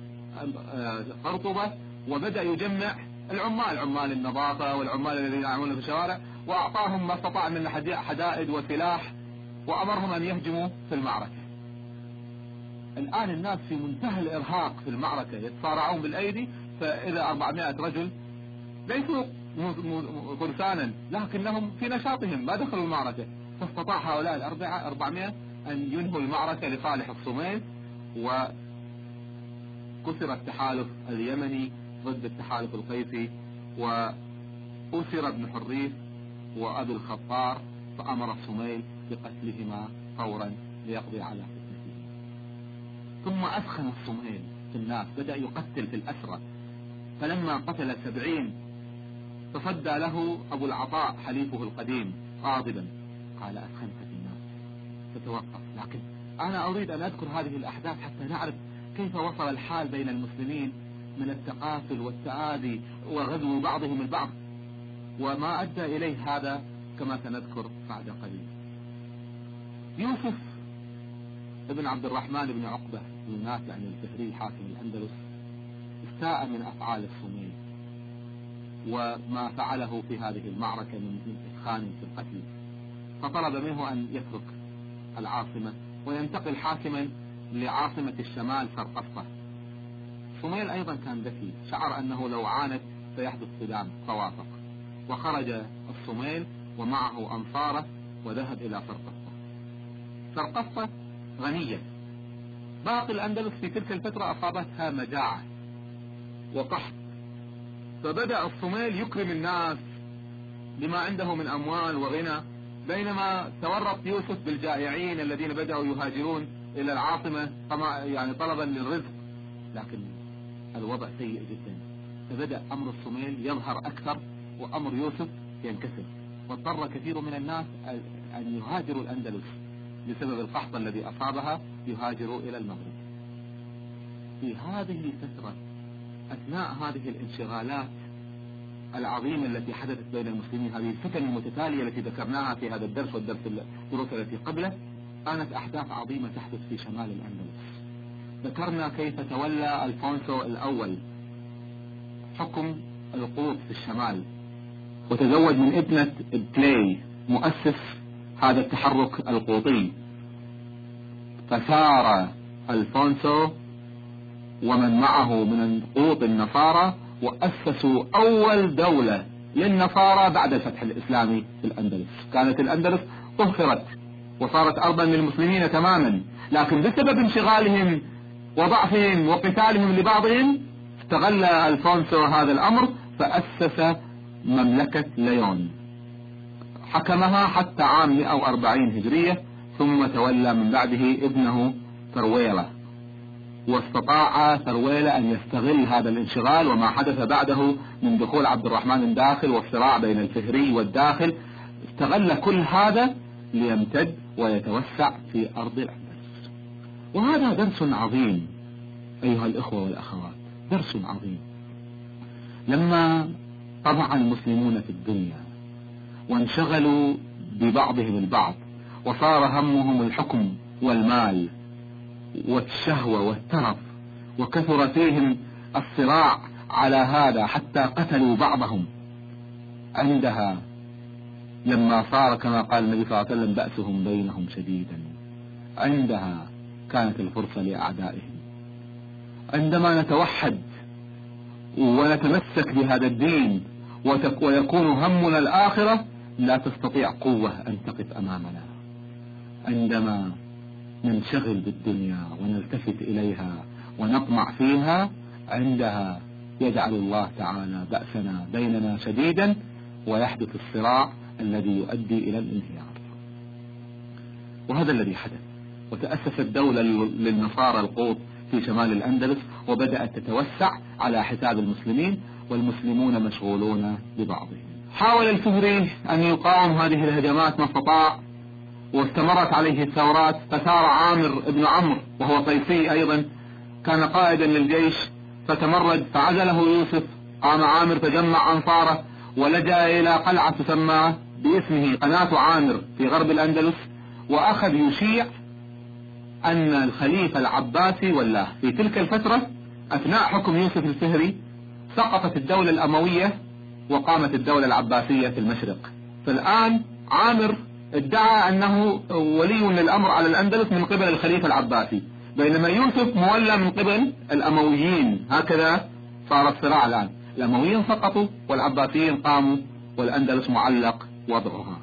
قرطبة، وبدأ يجمع عمال النظافة والعمال الذين يعملون في الشوارع، وأعطاهم ما استطاع من حدائد وسلاح، وأمرهم أن يهجموا في المعركة. الآن الناس في منتهى الإرهاق في المعركة، يتصارعون بالأيدي، فإذا 400 رجل ليسوا فرسانا لكنهم في نشاطهم ما دخلوا المعركة، فاستطاع هؤلاء 400 أن ينهوا المعركة لصالح الصميل، وكسر التحالف اليمني ضد التحالف القيسي، وأسر ابن حريث وأبي الخطار، فأمر الصميل بقتلهما فورا ليقضي على فتنتهما. ثم أسخن الصميل في الناس، بدأ يقتل في الأسرى، فلما قتل 70 تصدى له أبو العطاء حليفه القديم غاضبا، قال أسخنت في الناس فتوقف. لكن أنا أريد أن أذكر هذه الأحداث حتى نعرف كيف وصل الحال بين المسلمين من التقاتل والتآذي وغزو بعضهم البعض، وما أدى إليه هذا كما سنذكر بعد قليل. يوسف ابن عبد الرحمن بن عقبة بن نافع الفهري حاكم الأندلس استاء من أفعال الصميل وما فعله في هذه المعركة من إدخال في القتل، فطلب منه أن يترك العاصمة وينتقل حاكما لعاصمة الشمال سرقسطة. صميل أيضا كان ذكي، شعر أنه لو عاند سيحدث صدام فوافق، وخرج الصميل ومعه أنصاره وذهب إلى سرقسطة. سرقسطة غنية، باقي الأندلس في تلك الفترة أصابتها مجاعة وقحط، فبدأ الصميل يكرم الناس بما عنده من أموال وغنى، بينما تورط يوسف بالجائعين الذين بدأوا يهاجرون إلى العاصمة يعني طلبا للرزق. لكن الوضع سيء جدا، فبدأ أمر الصميل يظهر أكثر وأمر يوسف ينكسر، واضطر كثير من الناس أن يهاجروا الأندلس بسبب القحط الذي أصابها، يهاجروا إلى المغرب. في هذه الفترة أثناء هذه الانشغالات العظيمة التي حدثت بين المسلمين، هذه الفتن المتتالية التي ذكرناها في هذا الدرس الدروس التي قبله، كانت أحداث عظيمة تحدث في شمال الأندلس. ذكرنا كيف تولى ألفونسو الأول حكم القوط في الشمال، وتزوج من ابنة بلاي مؤسس هذا التحرك القوطي، فسار ألفونسو ومن معه من قوط النصارى وأسسوا أول دولة للنصارى بعد الفتح الإسلامي في الأندلس. كانت الأندلس طهرت وصارت أرضا للمسلمين تماما، لكن بسبب انشغالهم وضعفهم وقتالهم لبعضهم استغل ألفونسو هذا الأمر فأسس مملكة ليون، حكمها حتى عام 140 هجرية، ثم تولى من بعده ابنه ثرويلة، واستطاع ثرويلة أن يستغل هذا الانشغال وما حدث بعده من دخول عبد الرحمن الداخل والصراع بين الفهري والداخل، استغل كل هذا ليمتد ويتوسع في أرض الأندلس. وهذا درس عظيم أيها الإخوة والأخوات، درس عظيم. لما طمع المسلمون في الدنيا وانشغلوا ببعضهم البعض وصار همهم الحكم والمال والشهوة والترف، وكثر فيهم الصراع على هذا حتى قتلوا بعضهم، عندها لما صار كما قال النبي صلى الله عليه وسلم بأسهم بينهم شديدا، عندها كانت الفرصة لأعدائهم. عندما نتوحد ونتمسك بهذا الدين ويكون همنا الآخرة، لا تستطيع قوة أن تقف أمامنا. عندما ننشغل بالدنيا ونلتفت إليها ونطمع فيها، عندها يجعل الله تعالى بأسنا بيننا شديدا ويحدث الصراع الذي يؤدي إلى الانهيار. وهذا الذي حدث، وتأسست دولة للنصارى القوط في شمال الأندلس وبدأت تتوسع على حساب المسلمين، والمسلمون مشغولون ببعضهم. حاول الفهري أن يقاوم هذه الهجمات ما استطاع، واستمرت عليه الثورات، فثار عامر ابن عمرو وهو طيفي أيضا كان قائدا للجيش فتمرد، فعزله يوسف. قام عامر فجمع أنصاره ولجأ إلى قلعة تسمى باسمه قناة عامر في غرب الأندلس، وأخذ يشيع أن الخليفة العباسي ولاه. في تلك الفترة أثناء حكم يوسف الفهري سقطت الدولة الأموية وقامت الدولة العباسية في المشرق، فالآن عامر ادعى أنه ولي للأمر على الأندلس من قبل الخليفة العباسي، بينما يوسف مولى من قبل الأمويين. هكذا صار الصراع الآن، الأمويين سقطوا والعباسيين قاموا والأندلس معلق وضعها.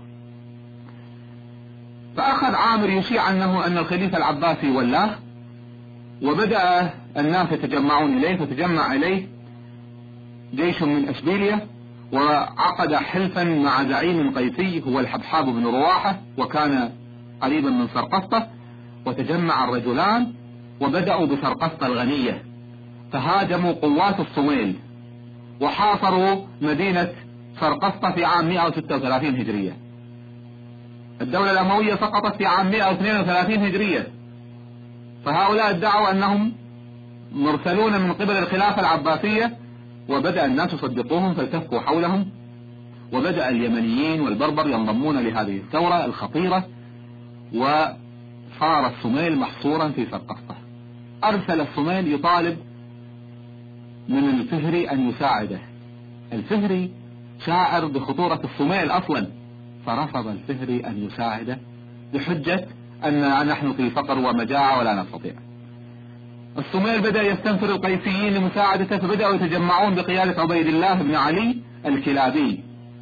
فأخذ عامر يشيع أن الخليفة العباسي ولاه، وبدأ الناس يتجمعون إليه، فتجمع إليه جيش من أشبيلية وعقد حلفا مع زعيم قيسي هو الحبحاب بن رواحة وكان قريبا من سرقسطة، وتجمع الرجلان وبدأوا بسرقسطة الغنية، فهاجموا قوات الصوميل وحاصروا مدينة سرقسطة في عام 136 هجرية. الدولة الأموية سقطت في عام 132 هجرية، فهؤلاء ادعوا أنهم مرسلون من قبل الخلافة العباسية، وبدأ الناس يصدقوهم فالتفوا حولهم، وبدأ اليمنيين والبربر ينضمون لهذه الثورة الخطيرة، وصار الصوميل محصورا في سرقسطة. أرسل الصوميل يطالب من الفهري أن يساعده. الفهري شاعر بخطورة الصوميل أصلا، فرفض الفهري أن يساعده بحجة أن نحن في فقر ومجاعة ولا نستطيع. الصوميل بدأ يستنفر القيسيين لمساعدته، فبدأوا يتجمعون بقيادة عبيد الله بن علي الكلابي،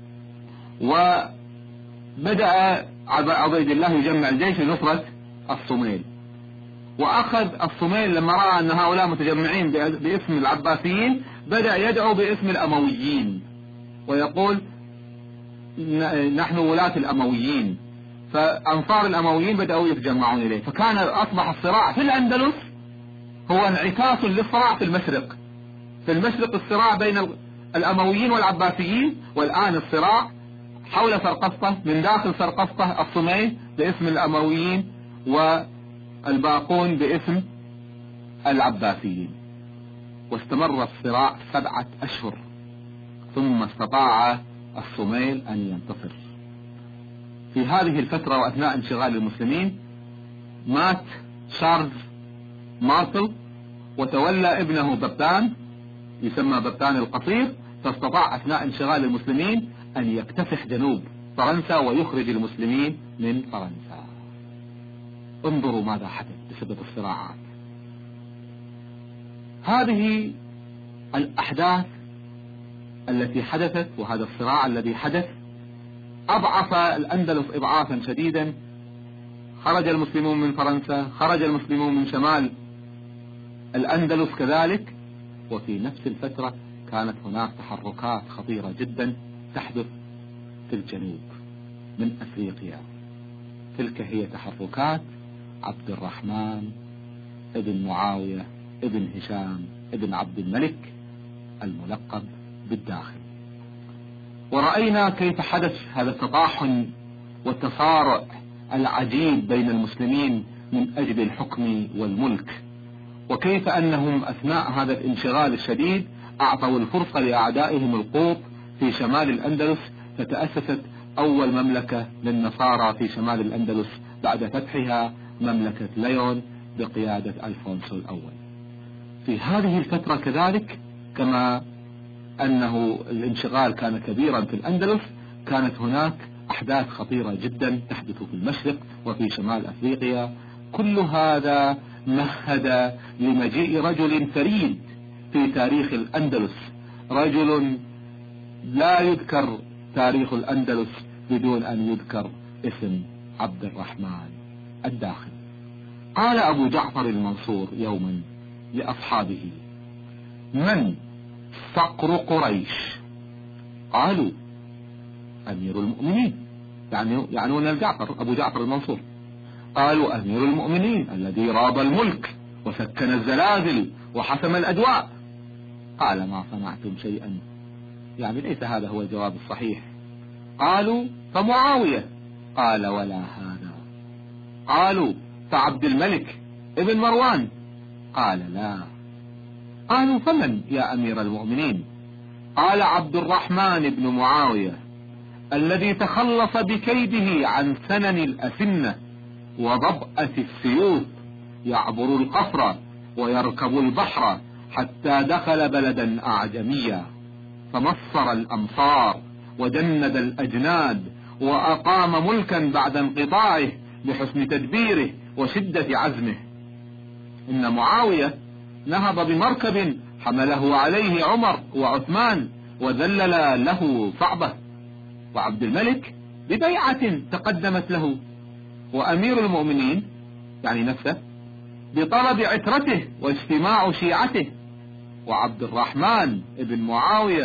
وبدأ عبيد الله يجمع الجيش لنصرة الصوميل. وأخذ الصوميل لما رأى أن هؤلاء متجمعين باسم العباسيين بدأ يدعو باسم الأمويين ويقول نحن ولاة الأمويين، فأنصار الأمويين بدأوا يتجمعون إليه، فكان أصبح الصراع في الأندلس هو انعكاس للصراع في المشرق. في المشرق الصراع بين الأمويين والعباسيين، والآن الصراع حول سرقسطة، من داخل سرقسطة الصوميل باسم الأمويين والباقون باسم العباسيين. واستمر الصراع 7 أشهر، ثم استطاع الصوميل أن ينتصر. في هذه الفترة وأثناء انشغال المسلمين مات شارلز مارتل، وتولى ابنه ببتان يسمى ببتان القصير، فاستطاع أثناء انشغال المسلمين أن يكتسح جنوب فرنسا ويخرج المسلمين من فرنسا. انظروا ماذا حدث بسبب الصراعات. هذه الأحداث التي حدثت وهذا الصراع الذي حدث أضعف الأندلس إضعافا شديدا. خرج المسلمون من فرنسا، خرج المسلمون من شمال الأندلس كذلك، وفي نفس الفترة كانت هناك تحركات خطيرة جدا تحدث في الجنوب من أفريقيا. تلك هي تحركات عبد الرحمن ابن معاوية ابن هشام ابن عبد الملك الملقب بالداخل. ورأينا كيف حدث هذا التطاحن والتصارع العجيب بين المسلمين من أجل الحكم والملك، وكيف أنهم أثناء هذا الانشغال الشديد أعطوا الفرصة لأعدائهم القوط في شمال الأندلس، فتأسست أول مملكة للنصارى في شمال الأندلس بعد فتحها، مملكة ليون بقيادة ألفونسو الأول. في هذه الفترة كذلك كما أنه الانشغال كان كبيرا في الأندلس، كانت هناك أحداث خطيرة جدا تحدث في المشرق وفي شمال أفريقيا. كل هذا مهد لمجيء رجل فريد في تاريخ الأندلس، رجل لا يذكر تاريخ الأندلس بدون أن يذكر اسم عبد الرحمن الداخل. قال أبو جعفر المنصور يوما لأصحابه: من صقر قريش؟ قالوا: أمير المؤمنين، يعنون الجعفر أبو جعفر المنصور. قالوا: أمير المؤمنين الذي راب الملك وسكن الزلازل وحسم الأدواء. قال: ما صنعتم شيئا، يعني ليس هذا هو الجواب الصحيح. قالوا: فمعاوية. قال: ولا هذا. قالوا: فعبد الملك ابن مروان. قال: لا. قالوا: فمن يا أمير المؤمنين؟ قال: عبد الرحمن بن معاوية الذي تخلص بكيده عن سنن الأسنة وضبأة السيوف، يعبر القفر ويركب البحر حتى دخل بلدا أعجميا، فمصر الأمصار وجند الأجناد، وأقام ملكا بعد انقطاعه بحسن تدبيره وشدة عزمه. إن معاوية نهض بمركب حمله عليه عمر وعثمان وذلل له صعبة، وعبد الملك ببيعة تقدمت له، وأمير المؤمنين يعني نفسه بطلب عترته واجتماع شيعته، وعبد الرحمن ابن معاوية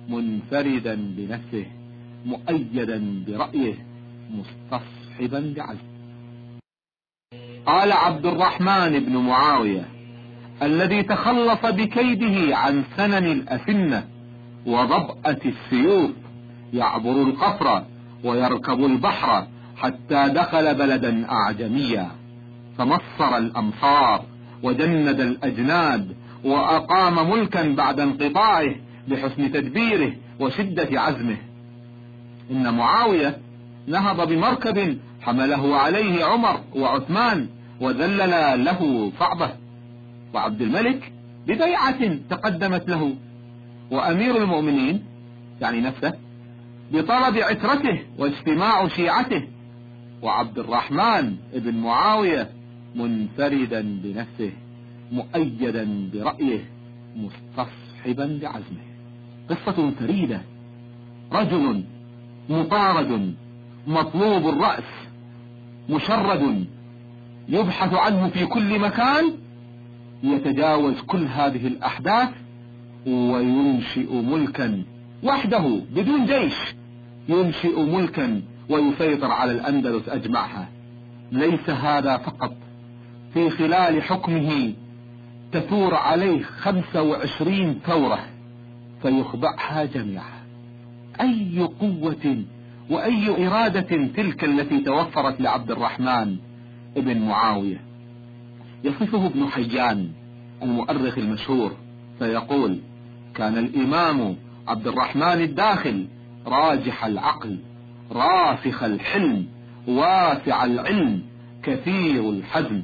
منفردا بنفسه مؤيدا برأيه مستصحبا بعزمه. قال عبد الرحمن بن معاوية الذي تخلص بكيده عن سنن الأسنة وضبأة السيوف يعبر القفر ويركب البحر حتى دخل بلدا أعجميا فمصر الأمصار وجند الأجناد وأقام ملكا بعد انقطاعه بحسن تدبيره وشدة عزمه. إن معاوية نهض بمركب حمله عليه عمر وعثمان وذلل له صعبه، وعبد الملك ببيعة تقدمت له، وأمير المؤمنين يعني نفسه بطلب عترته واجتماع شيعته، وعبد الرحمن بن معاوية منفردا بنفسه مؤيدا برأيه مستصحبا بعزمه. قصة فريدة، رجل مطارد مطلوب الرأس مشرد يبحث عنه في كل مكان، يتجاوز كل هذه الأحداث وينشئ ملكا وحده بدون جيش، ينشئ ملكا ويسيطر على الأندلس أجمعها. ليس هذا فقط، في خلال حكمه تثور عليه 25 ثورة فيخضعها جميعها. أي قوة وأي إرادة تلك التي توفرت لعبد الرحمن ابن معاوية. يصفه ابن حيان المؤرخ المشهور فيقول: كان الإمام عبد الرحمن الداخل راجح العقل راسخ الحلم واسع العلم كثير الحزم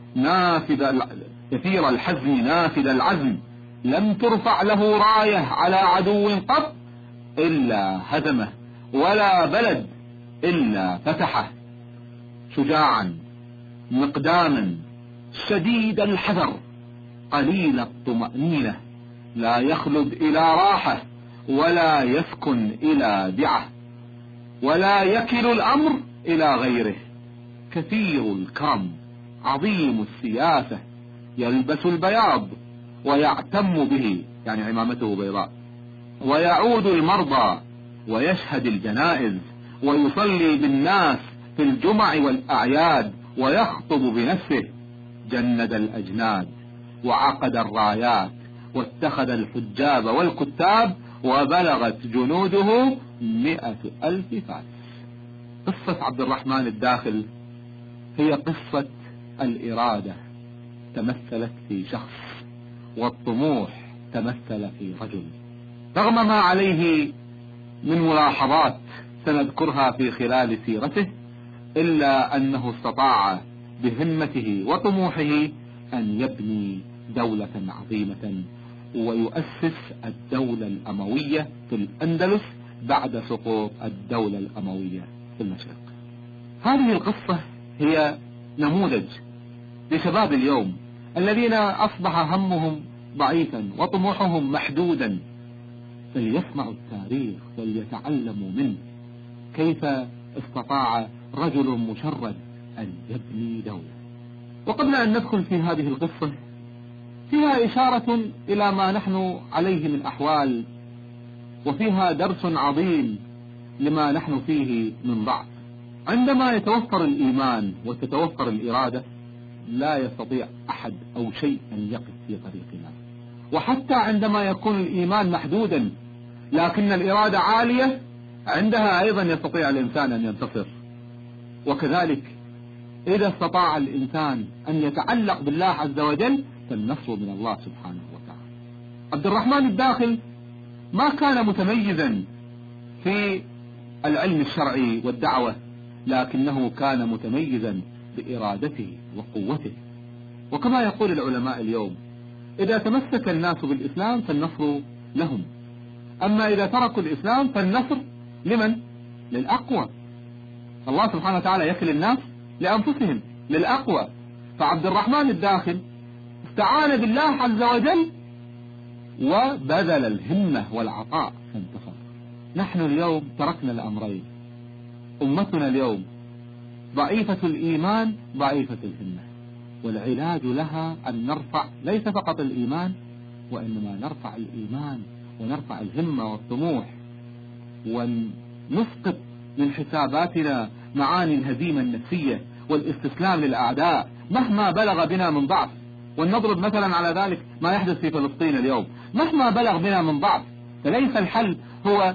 كثير الحزم نافذ العزم، لم ترفع له راية على عدو قط إلا هزمه ولا بلد إلا فتحه. شجاعا مقداما شديد الحذر قليل الطمأنينة، لا يخلد إلى راحة ولا يسكن إلى دعة ولا يكل الأمر إلى غيره. كثير الكرم عظيم السياسة، يلبس البياض ويعتم به يعني عمامته بيضاء، ويعود المرضى ويشهد الجنائز ويصلي بالناس في الجمع والأعياد ويخطب بنفسه. جند الأجناد وعقد الرايات واتخذ الحجاب والكتاب وبلغت جنوده 100,000 فارس. قصة عبد الرحمن الداخل هي قصة الإرادة تمثلت في شخص، والطموح تمثل في رجل. رغم ما عليه من ملاحظات سنذكرها في خلال سيرته، إلا أنه استطاع بهمته وطموحه أن يبني دولة عظيمة ويؤسس الدولة الأموية في الأندلس بعد سقوط الدولة الأموية في المشرق. هذه القصة هي نموذج لشباب اليوم الذين أصبح همهم ضعيفا وطموحهم محدودا، فليسمعوا التاريخ وليتعلموا منه كيف استطاع رجل مشرد أن يبني دولة. وقبل أن ندخل في هذه القصة فيها إشارة إلى ما نحن عليه من أحوال، وفيها درس عظيم لما نحن فيه من ضعف. عندما يتوفر الإيمان وتتوفر الإرادة لا يستطيع أحد أو شيء أن يقف في طريقنا. وحتى عندما يكون الإيمان محدودا لكن الإرادة عالية، عندها أيضا يستطيع الإنسان أن ينتصر. وكذلك إذا استطاع الإنسان أن يتعلق بالله عز وجل فالنصر من الله سبحانه وتعالى. عبد الرحمن الداخل ما كان متميزا في العلم الشرعي والدعوة، لكنه كان متميزا بإرادته وقوته. وكما يقول العلماء اليوم: إذا تمسك الناس بالإسلام فالنصر لهم، أما إذا تركوا الإسلام فالنصر لمن؟ للأقوى. الله سبحانه وتعالى يكل الناس لأنفسهم للأقوى. فعبد الرحمن الداخل استعان بالله عز وجل وبذل الهمة والعطاء فانتصر. نحن اليوم تركنا الأمرين. أمتنا اليوم ضعيفة الإيمان ضعيفة الهمة، والعلاج لها أن نرفع ليس فقط الإيمان وإنما نرفع الإيمان ونرفع الهمة والطموح، ونسقط من حساباتنا معاني الهزيمة النفسية والاستسلام للأعداء مهما بلغ بنا من ضعف. ونضرب مثلا على ذلك ما يحدث في فلسطين اليوم، مهما بلغ بنا من ضعف فليس الحل هو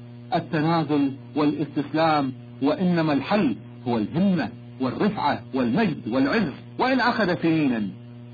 التنازل والاستسلام، وإنما الحل هو الهمة والرفعة والمجد والعز وإن أخذ سنينا.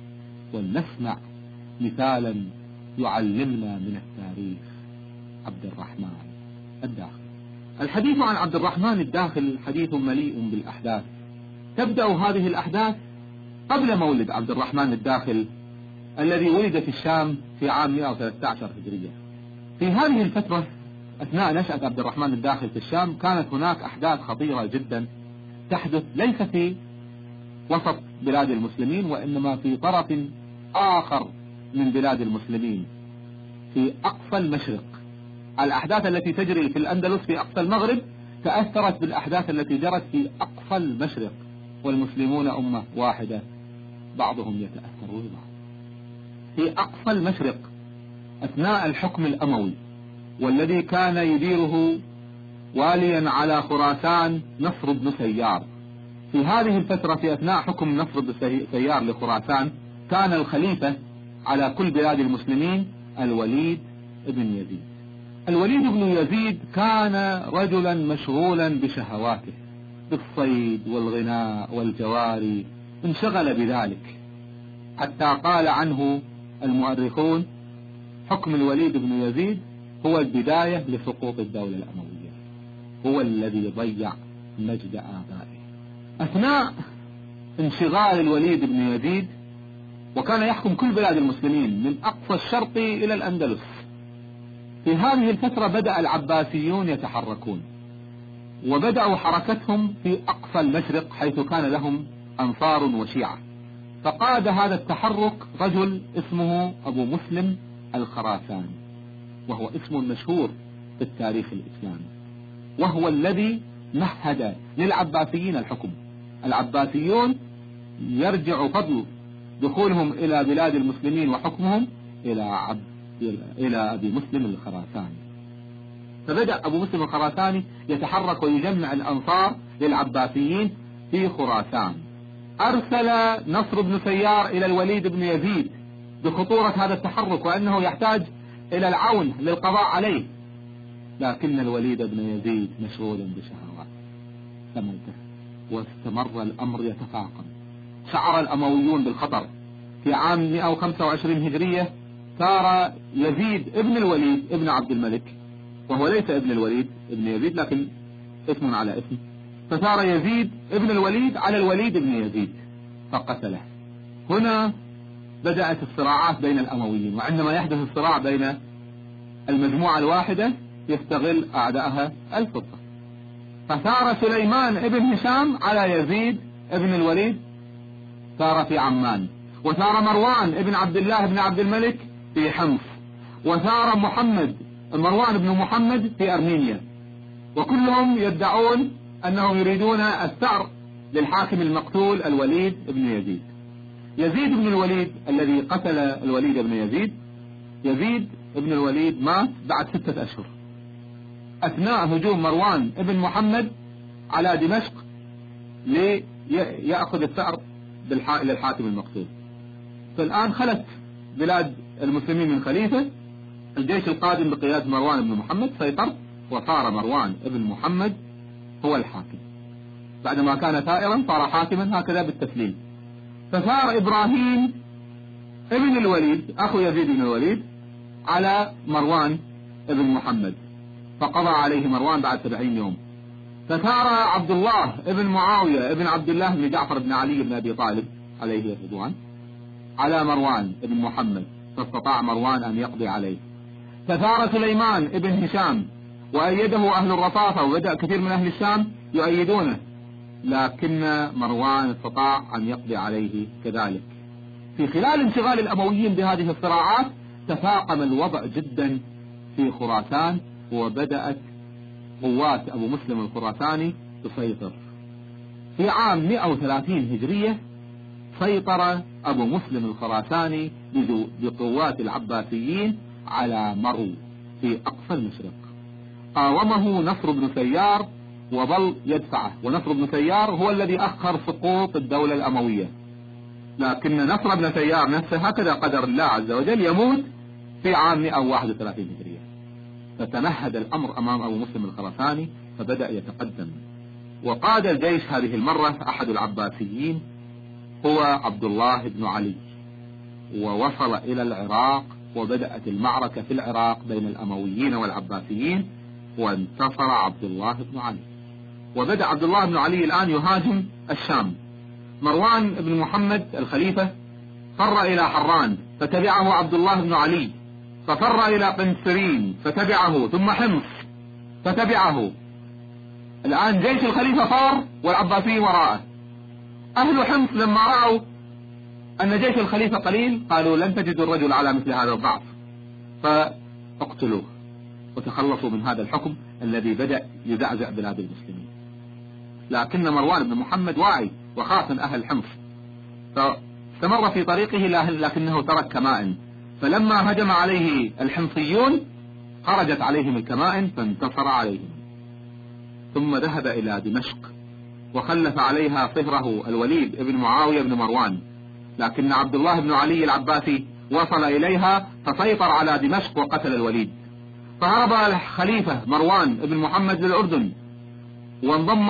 ولنسمع مثالا يعلمنا من التاريخ. عبد الرحمن الداخل. الحديث عن عبد الرحمن الداخل حديث مليء بالأحداث. تبدأ هذه الأحداث قبل مولد عبد الرحمن الداخل الذي ولد في الشام في عام 113 هجرية. في هذه الفترة أثناء نشأة عبد الرحمن الداخل في الشام كانت هناك أحداث خطيرة جدا تحدث ليس في وسط بلاد المسلمين وإنما في طرف آخر من بلاد المسلمين في أقصى المشرق. الأحداث التي تجري في الأندلس في أقصى المغرب تأثرت بالأحداث التي جرت في أقصى المشرق، والمسلمون أمة واحدة بعضهم يتأثر ببعض. في أقصى المشرق أثناء الحكم الأموي والذي كان يديره واليا على خراسان نصر بن سيار، في هذه الفترة في أثناء حكم نصر بن سيار لخراسان كان الخليفة على كل بلاد المسلمين الوليد بن يزيد. الوليد بن يزيد كان رجلا مشغولا بشهواته، بالصيد والغناء والجواري، انشغل بذلك حتى قال عنه المؤرخون حكم الوليد بن يزيد هو البداية لسقوط الدولة الأموية، هو الذي ضيع مجد آبائه. أثناء انشغال الوليد بن يزيد وكان يحكم كل بلاد المسلمين من أقصى الشرق إلى الأندلس، في هذه الفترة بدأ العباسيون يتحركون وبدأوا حركتهم في أقصى المشرق حيث كان لهم أنصار وشيعة. فقاد هذا التحرك رجل اسمه أبو مسلم الخراساني، وهو اسم مشهور في التاريخ الإسلامي، وهو الذي مهد للعباسيين الحكم. العباسيون يرجع فضل دخولهم إلى بلاد المسلمين وحكمهم إلى أبي مسلم الخراساني. فبدأ أبو مسلم الخراساني يتحرك ويجمع الأنصار للعباسيين في خراسان. أرسل نصر بن سيار إلى الوليد بن يزيد بخطورة هذا التحرك وأنه يحتاج إلى العون للقضاء عليه، لكن الوليد بن يزيد مشغولا بشهواته لم ينتهي، واستمر الأمر يتفاقم. شعر الأمويون بالخطر. في عام 125 هجرية ثار يزيد ابن الوليد ابن عبد الملك، وهو ليس ابن الوليد ابن يزيد لكن اسم على اسم، فثار يزيد ابن الوليد على الوليد بن يزيد فقتله. هنا بدأت الصراعات بين الأمويين، وعندما يحدث الصراع بين المجموعة الواحدة يستغل أعدائها الفرصة. فثار سليمان ابن هشام على يزيد ابن الوليد، ثار في عمان، وثار مروان ابن عبد الله بن عبد الملك في حمص، وثار مروان بن محمد في أرمينيا، وكلهم يدعون أنهم يريدون الثأر للحاكم المقتول الوليد بن يزيد. يزيد بن الوليد الذي قتل الوليد بن يزيد، يزيد بن الوليد مات بعد 6 أشهر أثناء هجوم مروان بن محمد على دمشق ليأخذ الثأر للحاكم المقتول. فالآن خلت بلاد المسلمين من خليفة، الجيش القادم بقيادة مروان بن محمد سيطر، وصار مروان بن محمد هو الحاكم بعدما كان ثائرا، صار حاكما هكذا بالتسليم. فثار إبراهيم ابن الوليد أخو يزيد بن الوليد على مروان ابن محمد، فقضى عليه مروان بعد 70 يوم. فثار عبد الله ابن معاوية ابن عبد الله بن جعفر بن علي بن أبي طالب عليه الرضوان على مروان ابن محمد، فاستطاع مروان أن يقضي عليه. فثار سليمان ابن هشام وأيده أهل الرصافة، وبدأ كثير من أهل الشام يؤيدونه، لكن مروان استطاع أن يقضي عليه كذلك. في خلال انشغال الأمويين بهذه الصراعات تفاقم الوضع جدا في خراسان، وبدأت قوات أبو مسلم الخراساني تسيطر. في عام 130 هجرية سيطر أبو مسلم الخراساني بقوات العباسيين على مرو، في أقصى المشرق. قاومه نصر بن سيار وظل يدفعه، ونصر بن سيار هو الذي أخر سقوط الدولة الأموية، لكن نصر بن سيار نفسه هكذا قدر الله عز وجل يموت في عام 131 هجرية. فتمهد الأمر أمام أبو مسلم الخراساني فبدأ يتقدم، وقاد الجيش هذه المرة أحد العباسيين هو عبد الله بن علي، ووصل إلى العراق، وبدأت المعركة في العراق بين الأمويين والعباسيين، وانتصر عبد الله بن علي. وبدأ عبد الله بن علي الآن يهاجم الشام. مروان بن محمد الخليفة فر إلى حران فتبعه عبد الله بن علي، ففر إلى قنسرين فتبعه، ثم حمص فتبعه. الآن جيش الخليفة فار والعباسيين وراءه. أهل حمص لما رأوا أن جيش الخليفة قليل قالوا لن تجدوا الرجل على مثل هذا الضعف، فاقتلوه وتخلصوا من هذا الحكم الذي بدأ يزعزع بلاد المسلمين. لكن مروان بن محمد واعي وخاف من أهل حمص، فاستمر في طريقه لكنه ترك كمائن، فلما هجم عليه الحمصيون خرجت عليهم الكمائن فانتصر عليهم. ثم ذهب إلى دمشق وخلف عليها صهره الوليد بن معاوية بن مروان، لكن عبد الله بن علي العباسي وصل إليها فسيطر على دمشق وقتل الوليد. فهرب الخليفة مروان بن محمد للأردن، وانضم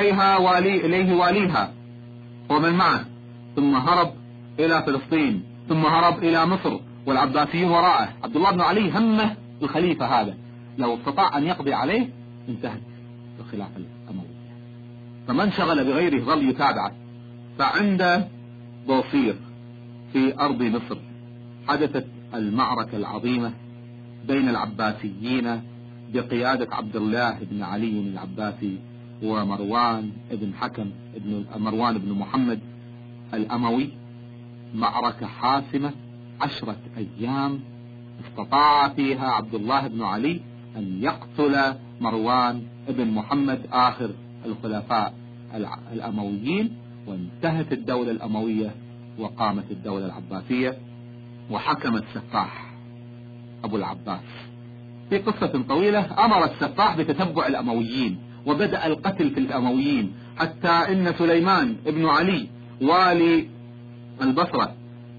إليه واليها ومن معه، ثم هرب إلى فلسطين، ثم هرب إلى مصر والعباسيين وراءه. عبد الله بن علي همه الخليفة هذا، لو استطاع أن يقضي عليه انتهت الخلافة الأموية، فما انشغل بغيره ظل يتابعه. فعند بوصير في أرض مصر حدثت المعركة العظيمة بين العباسيين بقيادة عبد الله بن علي العباسي ومروان بن حكم مروان بن محمد الأموي. معركة حاسمة 10 أيام استطاع فيها عبد الله بن علي أن يقتل مروان بن محمد آخر الخلفاء الأمويين، وانتهت الدولة الأموية وقامت الدولة العباسية، وحكم السفاح أبو العباس. في قصة طويلة أمر السفاح بتتبع الأمويين وبدأ القتل في الأمويين، حتى إن سليمان بن علي والي البصرة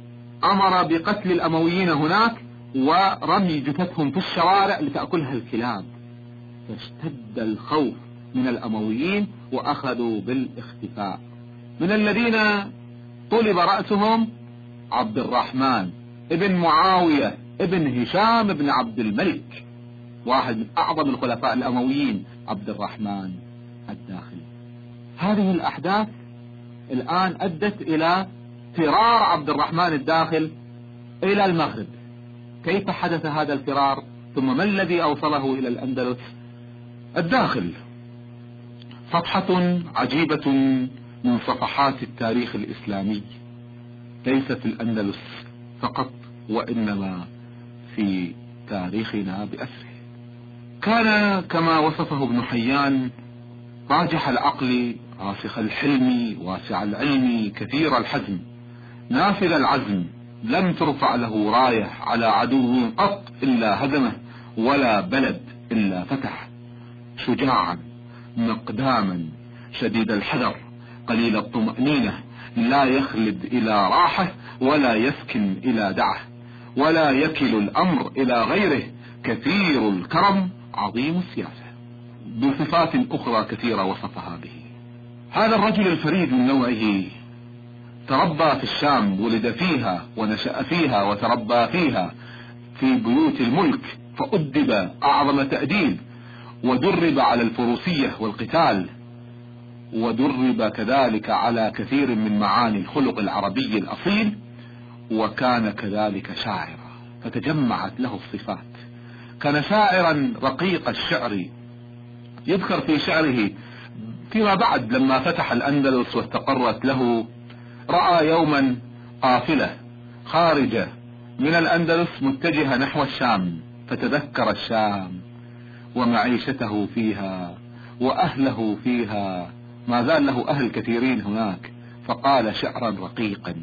أمر بقتل الأمويين هناك ورمي جثثهم في الشوارع لتأكلها الكلاب. فاشتد الخوف من الأمويين وأخذوا بالاختفاء. من الذين طلب رأسهم عبد الرحمن ابن معاوية ابن هشام ابن عبد الملك، واحد من أعظم الخلفاء الأمويين، عبد الرحمن الداخلي. هذه الأحداث الآن أدت إلى فرار عبد الرحمن الداخل إلى المغرب. كيف حدث هذا الفرار؟ ثم ما الذي أوصله إلى الأندلس؟ الداخل صفحة عجيبة من صفحات التاريخ الإسلامي، ليس في الأندلس فقط وإنما في تاريخنا بأسره. كان كما وصفه ابن حيان راجح العقل، راسخ الحلم، واسع العلم، كثير الحزم، نافذ العزم، لم ترفع له راية على عدو قط إلا هزمه، ولا بلد إلا فتح. شجاعا مقداما شديد الحذر قليل الطمأنينة، لا يخلد إلى راحة ولا يسكن إلى دعه، ولا يكل الأمر إلى غيره، كثير الكرم عظيم السياسة، بصفات أخرى كثيرة وصفها به. هذا الرجل الفريد من نوعه تربى في الشام، ولد فيها ونشأ فيها وتربى فيها في بيوت الملك، فأدب أعظم تأديب، ودرب على الفروسية والقتال، ودرب كذلك على كثير من معاني الخلق العربي الأصيل، وكان كذلك شاعرا فتجمعت له الصفات. كان شاعرا رقيق الشعر، يذكر في شعره فيما بعد لما فتح الأندلس واستقرت له، رأى يوما قافلة خارجة من الأندلس متجهة نحو الشام، فتذكر الشام ومعيشته فيها وأهله فيها، ما زال له أهل كثيرين هناك، فقال شعرا رقيقا: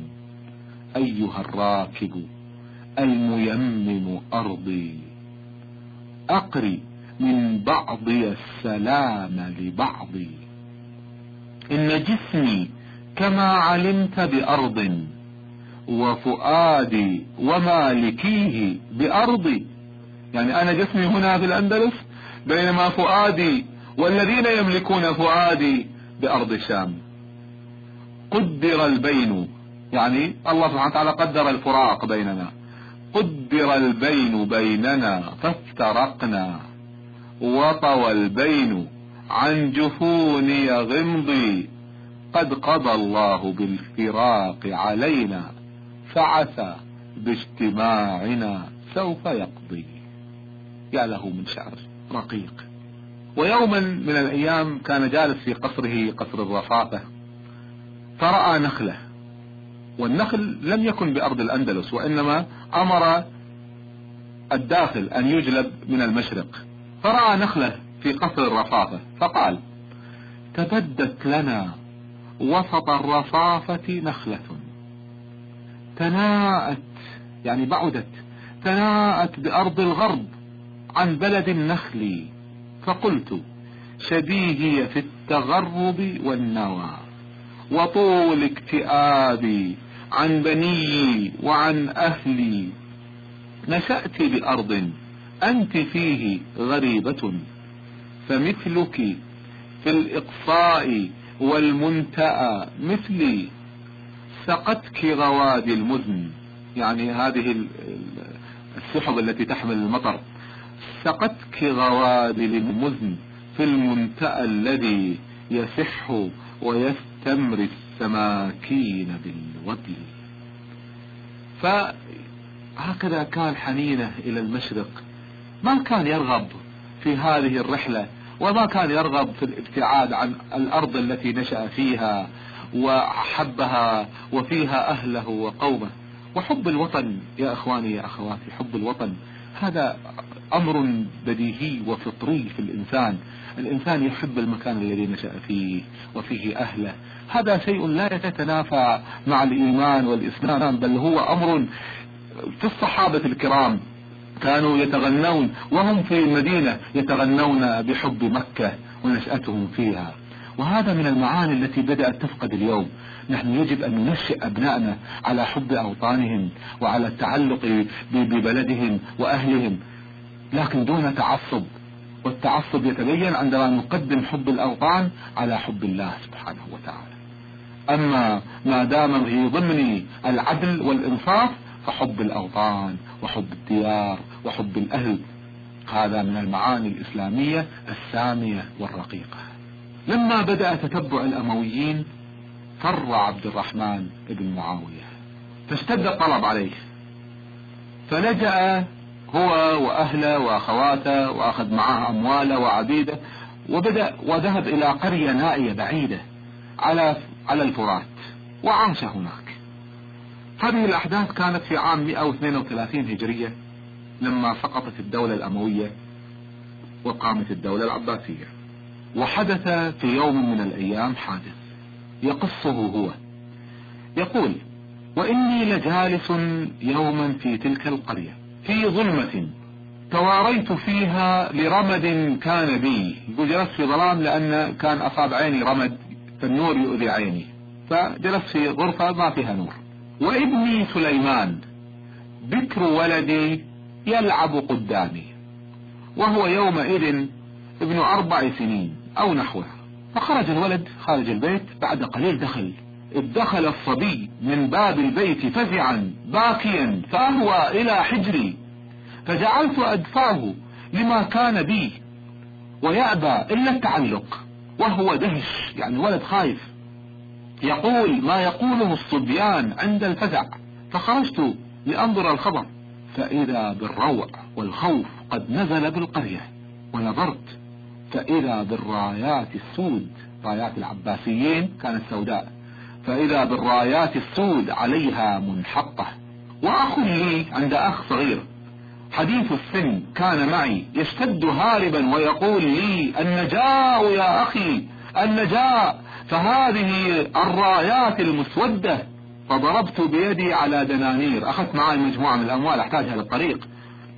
أيها الراكب الميمم أرضي، أقري من بعضي السلام لبعضي. إن جسمي كما علمت بأرض، وفؤادي ومالكيه بأرضي. يعني أنا جسمي هنا في الأندلس، بينما فؤادي والذين يملكون فؤادي بأرض الشام. قدر البين، يعني الله سبحانه وتعالى قدر الفراق بيننا. قدر البين بيننا فافترقنا، وطوى البين عن جفوني غمضي. قد قضى الله بالفراق علينا، فعسى باجتماعنا سوف يقضي. يا له من شعر رقيق. ويوما من الأيام كان جالس في قصره، قصر الرفافة، فرأى نخلة، والنخل لم يكن بأرض الأندلس، وإنما أمر الداخل أن يجلب من المشرق. فرأى نخلة في قصر الرفافة فقال: تبدت لنا وسط الرفافة نخلة تناءت، يعني بعدت، تناءت بأرض الغرب عن بلد النخل. فقلت: شبيهي في التغرب والنوى، وطول اكتئابي عن بني وعن أهلي. نشأت بأرض أنت فيه غريبة، فمثلك في الإقصاء والمنتأى مثلي. سقتك غوادي المزن، يعني هذه السحب التي تحمل المطر. سقتك غوادي المزن في المنتأى الذي يسح ويستمري السماكين بالودل. فهكذا كان حنينه إلى المشرق، ما كان يرغب في هذه الرحلة، وما كان يرغب في الابتعاد عن الأرض التي نشأ فيها وحبها وفيها أهله وقومه. وحب الوطن يا أخواني يا أخواتي، حب الوطن هذا أمر بديهي وفطري في الإنسان. الإنسان يحب المكان الذي نشأ فيه وفيه أهله، هذا شيء لا يتنافى مع الإيمان والإسلام، بل هو أمر. في الصحابة الكرام كانوا يتغنون وهم في المدينة، يتغنون بحب مكة ونشأتهم فيها. وهذا من المعاني التي بدأت تفقد اليوم. نحن يجب أن ننشئ أبنائنا على حب أوطانهم وعلى التعلق ببلدهم وأهلهم، لكن دون تعصب. والتعصب يتبين عندما نقدم حب الأوطان على حب الله سبحانه وتعالى. أما ما دام في ضمن العدل والإنصاف فحب الأوطان وحب الديار وحب الأهل، هذا من المعاني الإسلامية السامية والرقيقة. لما بدأ تتبع الأمويين فر عبد الرحمن بن معاوية، فاشتد الطلب عليه، فلجأ هو وأهله وأخواته، وأخذ معه أمواله وعبيده، وبدأ وذهب إلى قرية نائية بعيدة على الفرات، وعاش هناك. هذه الأحداث كانت في عام 132 هجرية، لما سقطت الدولة الأموية وقامت الدولة العباسية. وحدث في يوم من الأيام حادث يقصه هو، يقول: وإني لجالس يوما في تلك القرية في ظلمة تواريت فيها لرمد كان بي. يقول: جلست في ظلام لأن كان أصاب عيني رمد، فالنور يؤذي عيني، فجلست في غرفة ما فيها نور. وابني سليمان بكر ولدي يلعب قدامي، وهو يومئذ ابن 4 سنين أو نحوها. فخرج الولد خارج البيت، بعد قليل دخل الصبي من باب البيت فزعا باكيا، فأهوى إلى حجري، فجعلت أدفعه لما كان بي ويأبى إلا التعلق، وهو دهش، يعني ولد خايف يقول ما يقوله الصبيان عند الفزع. فخرجت لأنظر الخبر، فإذا بالروع والخوف قد نزل بالقرية، ونظرت فإذا بالرايات السود، رايات العباسيين كانت سوداء، فإذا بالرايات السود عليها منحطة. وأخ لي عند أخ صغير حديث السن كان معي يشتد هاربا ويقول لي: النجاء يا أخي النجاء، فهذه الرايات المسودة. فضربت بيدي على دنانير، أخذت معي مجموعة من الأموال أحتاجها للطريق،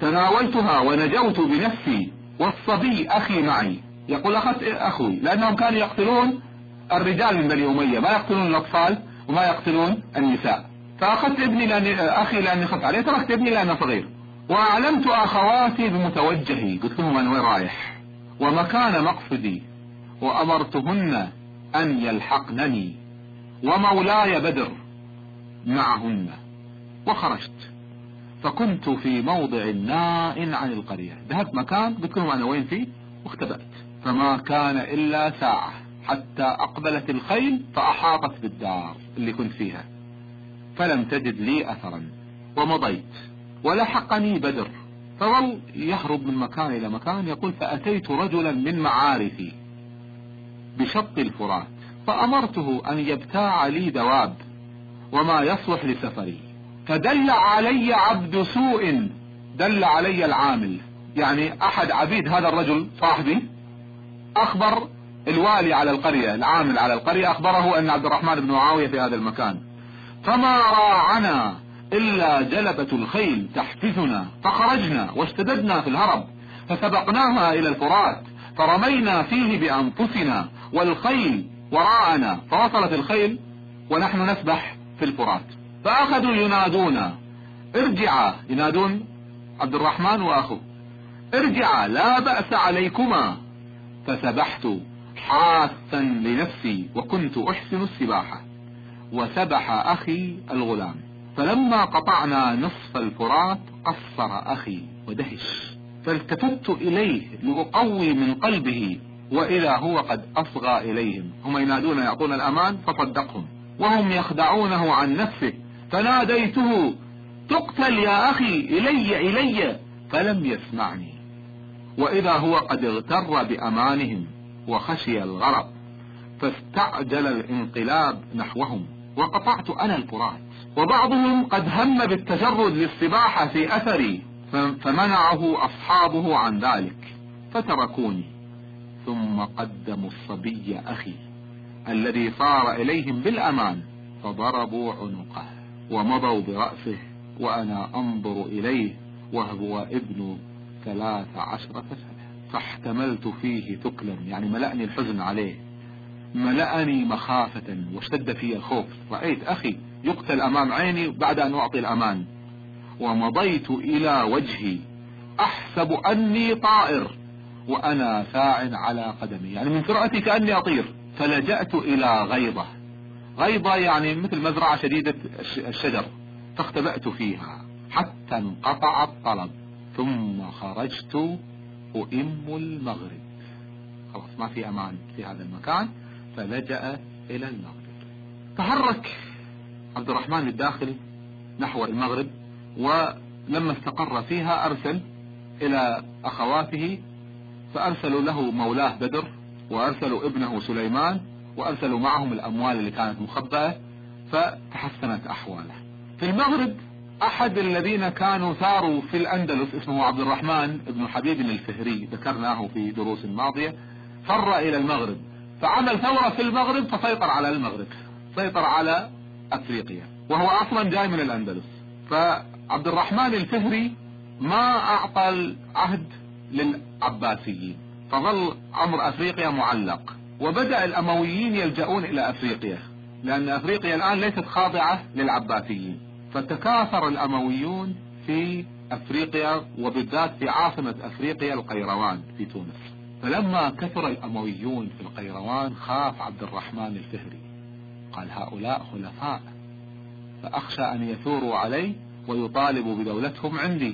تناولتها ونجوت بنفسي والصبي أخي معي. يقول أخذت أخوي، لأنهم كانوا يقتلون الرجال من بني أمية، ما يقتلون الأطفال وما يقتلون النساء، فأخذت ابني أخي لأني خفت عليه، تركت ابني لأنه صغير. وأعلمت أخواتي بمتوجهي، قلت لهم أنا وين رايح ومكان مقصدي، وأمرتهن أن يلحقنني ومولاي بدر معهن، وخرجت. فكنت في موضع ناء عن القرية، ذهبت مكان قلت لهم أنا وين فيه واختبأت. فما كان إلا ساعة حتى أقبلت الخيل فأحاطت بالدار اللي كنت فيها، فلم تجد لي أثرا، ومضيت ولحقني بدر. فظل يهرب من مكان إلى مكان. يقول فأتيت رجلا من معارفي بشط الفرات، فأمرته أن يبتاع لي دواب وما يصلح لسفري، فدل علي عبد سوء، دل علي العامل، يعني أحد عبيد هذا الرجل صاحبي أخبر الوالي على القرية، العامل على القرية أخبره أن عبد الرحمن بن معاوية في هذا المكان. فما راعنا إلا جلبة الخيل تحفزنا، فخرجنا واشتددنا في الهرب، فسبقناها إلى الفرات فرمينا فيه بأنفسنا والخيل وراءنا، فوصلت الخيل ونحن نسبح في الفرات. فأخذوا ينادونا ارجعا، ينادون عبد الرحمن وأخوه ارجعا لا بأس عليكما. فسبحت حاثا لنفسي وكنت أحسن السباحة، وسبح أخي الغلام. فلما قطعنا نصف الفرات قصر أخي ودهش، فالتفت إليه لأقوي من قلبه، وإذا هو قد أصغى إليهم. هم ينادون يعطون الأمان فصدقهم، وهم يخدعونه عن نفسه. فناديته تقتل يا أخي، إلي إلي، فلم يسمعني، وإذا هو قد اغتر بأمانهم وخشي الغرق، فاستعجل الانقلاب نحوهم، وقطعت أنا الفرات. وبعضهم قد هم بالتجرد للسباحة في أثري، فمنعه أصحابه عن ذلك فتركوني. ثم قدموا الصبي أخي الذي صار إليهم بالأمان، فضربوا عنقه ومضوا برأسه، وأنا أنظر إليه وهو ابن 13 سنة. فاحتملت فيه ثقلا، يعني ملأني الحزن عليه، ملأني مخافة واشتد في الخوف. رأيت أخي يقتل أمام عيني بعد أن أعطي الأمان، ومضيت إلى وجهي أحسب أني طائر وأنا ساع على قدمي، يعني من سرعتي كأني أطير. فلجأت إلى غيضة، غيضة يعني مثل مزرعة شديدة الشجر، فاختبأت فيها حتى انقطع الطلب، ثم خرجت أئم المغرب. خلاص ما في أمان في هذا المكان، فلجأ إلى المغرب. تحرك عبد الرحمن الداخل نحو المغرب، ولما استقر فيها أرسل إلى أخواته، فأرسلوا له مولاه بدر، وأرسلوا ابنه سليمان، وأرسلوا معهم الأموال اللي كانت مخبأة، فتحسنت أحواله. في المغرب أحد الذين كانوا ثاروا في الأندلس اسمه عبد الرحمن بن حبيب الفهري، ذكرناه في دروس ماضية، فر إلى المغرب فعمل ثورة في المغرب، فسيطر على المغرب، سيطر على أفريقيا، وهو أصلا جاي من الأندلس. فعبد الرحمن الفهري ما أعطى العهد للعباسيين، فظل أمر أفريقيا معلق، وبدأ الأمويين يلجؤون إلى أفريقيا، لأن أفريقيا الآن ليست خاضعة للعباسيين. فتكاثر الأمويون في أفريقيا، وبالذات في عاصمة أفريقيا القيروان في تونس. فلما كثر الأمويون في القيروان خاف عبد الرحمن الفهري، قال هؤلاء خلفاء، فأخشى أن يثوروا علي ويطالبوا بدولتهم عندي.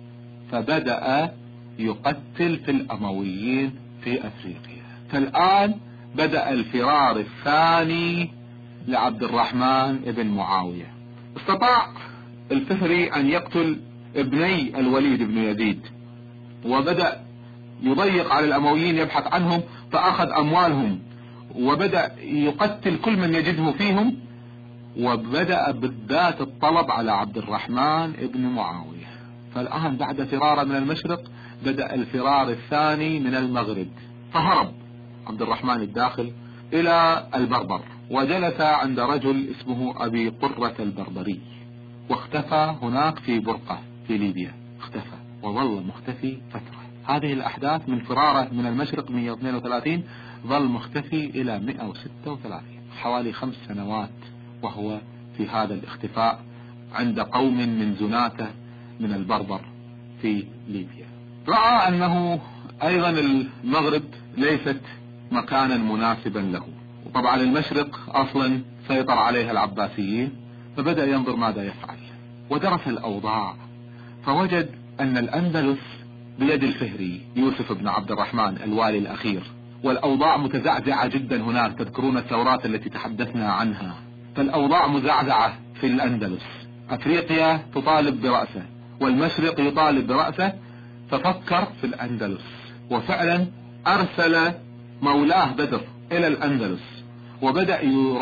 فبدأ يقتل في الأمويين في أفريقيا. فالآن بدأ الفرار الثاني لعبد الرحمن ابن معاوية. استطاع الفهري أن يقتل ابني الوليد بن يزيد، وبدأ يضيق على الأمويين يبحث عنهم، فأخذ أموالهم وبدأ يقتل كل من يجده فيهم، وبدأ بالذات الطلب على عبد الرحمن ابن معاوية. فالآن بعد فرار من المشرق بدأ الفرار الثاني من المغرب، فهرب عبد الرحمن الداخل إلى البربر، وجلس عند رجل اسمه أبي قرة البربري، واختفى هناك في برقة في ليبيا، اختفى وظل مختفي فترة. هذه الأحداث من فراره من المشرق 132 ظل مختفي إلى 136، حوالي 5 سنوات وهو في هذا الاختفاء عند قوم من زناته من البربر في ليبيا. رأى أنه أيضا المغرب ليست مكانا مناسبا له، وطبعا المشرق أصلا سيطر عليها العباسيين، فبدأ ينظر ماذا يفعل، ودرس الأوضاع فوجد أن الأندلس بيد الفهري يوسف بن عبد الرحمن الوالي الأخير، والأوضاع متزعزعة جدا هناك. تذكرون الثورات التي تحدثنا عنها، فالأوضاع مزعزعة في الأندلس. أفريقيا تطالب برأسه والمشرق يطالب برأسه، ففكر في الأندلس، وفعلا أرسل مولاه بدر إلى الأندلس، وبدأ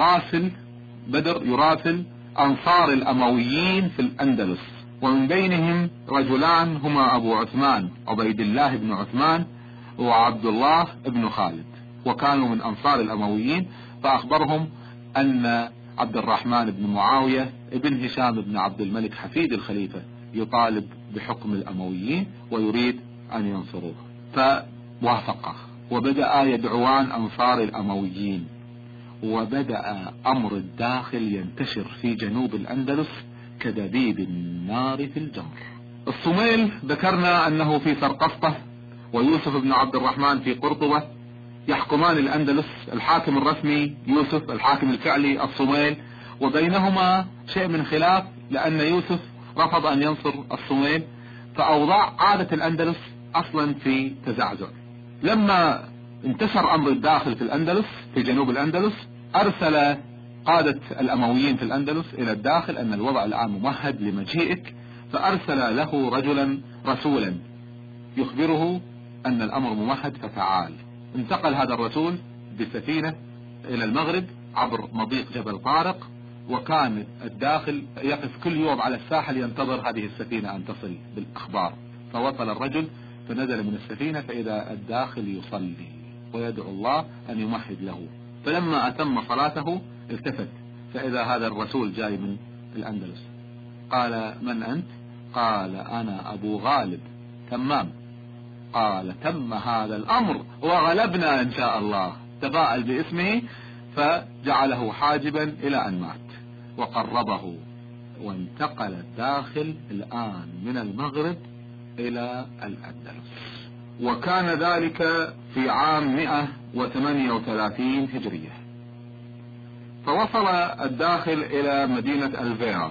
يراسل أنصار الأمويين في الأندلس، ومن بينهم رجلان هما أبو عثمان عبيد الله بن عثمان وعبد الله بن خالد، وكانوا من أنصار الأمويين. فأخبرهم أن عبد الرحمن بن معاوية ابن هشام بن عبد الملك حفيد الخليفة يطالب بحكم الأمويين ويريد أن ينصروه، فوافقه وبدأ يدعوان أنصار الأمويين، وبدأ أمر الداخل ينتشر في جنوب الأندلس كدبيب النار في الجمر. الصميل ذكرنا أنه في سرقسطة، ويوسف بن عبد الرحمن في قرطبة، يحكمان الأندلس. الحاكم الرسمي يوسف، الحاكم الفعلي الصميل، وبينهما شيء من خلاف لأن يوسف رفض أن ينصر الصميل، فأوضاع عادة الأندلس أصلا في تزعزع. لما انتشر أمر الداخل في الأندلس في جنوب الأندلس، أرسل قادة الأمويين في الأندلس إلى الداخل أن الوضع الآن ممهد لمجيئك، فأرسل له رسولا يخبره أن الأمر ممهد فتعال. انتقل هذا الرسول بسفينة إلى المغرب عبر مضيق جبل طارق، وكان الداخل يقف كل يوم على الساحل ينتظر هذه السفينة أن تصل بالأخبار. فوصل الرجل فنزل من السفينة فإذا الداخل يصلي ويدعو الله أن يمهد له، فلما أتم صلاته التفت فإذا هذا الرسول جاي من الأندلس. قال: من أنت؟ قال: أنا أبو غالب تمام. قال: تم هذا الأمر وغلبنا إن شاء الله. تفاءل باسمه فجعله حاجبا إلى أن مات وقربه، وانتقل الداخل الآن من المغرب إلى الأندلس، وكان ذلك في عام 138 هجرية. فوصل الداخل إلى مدينة الفيرا،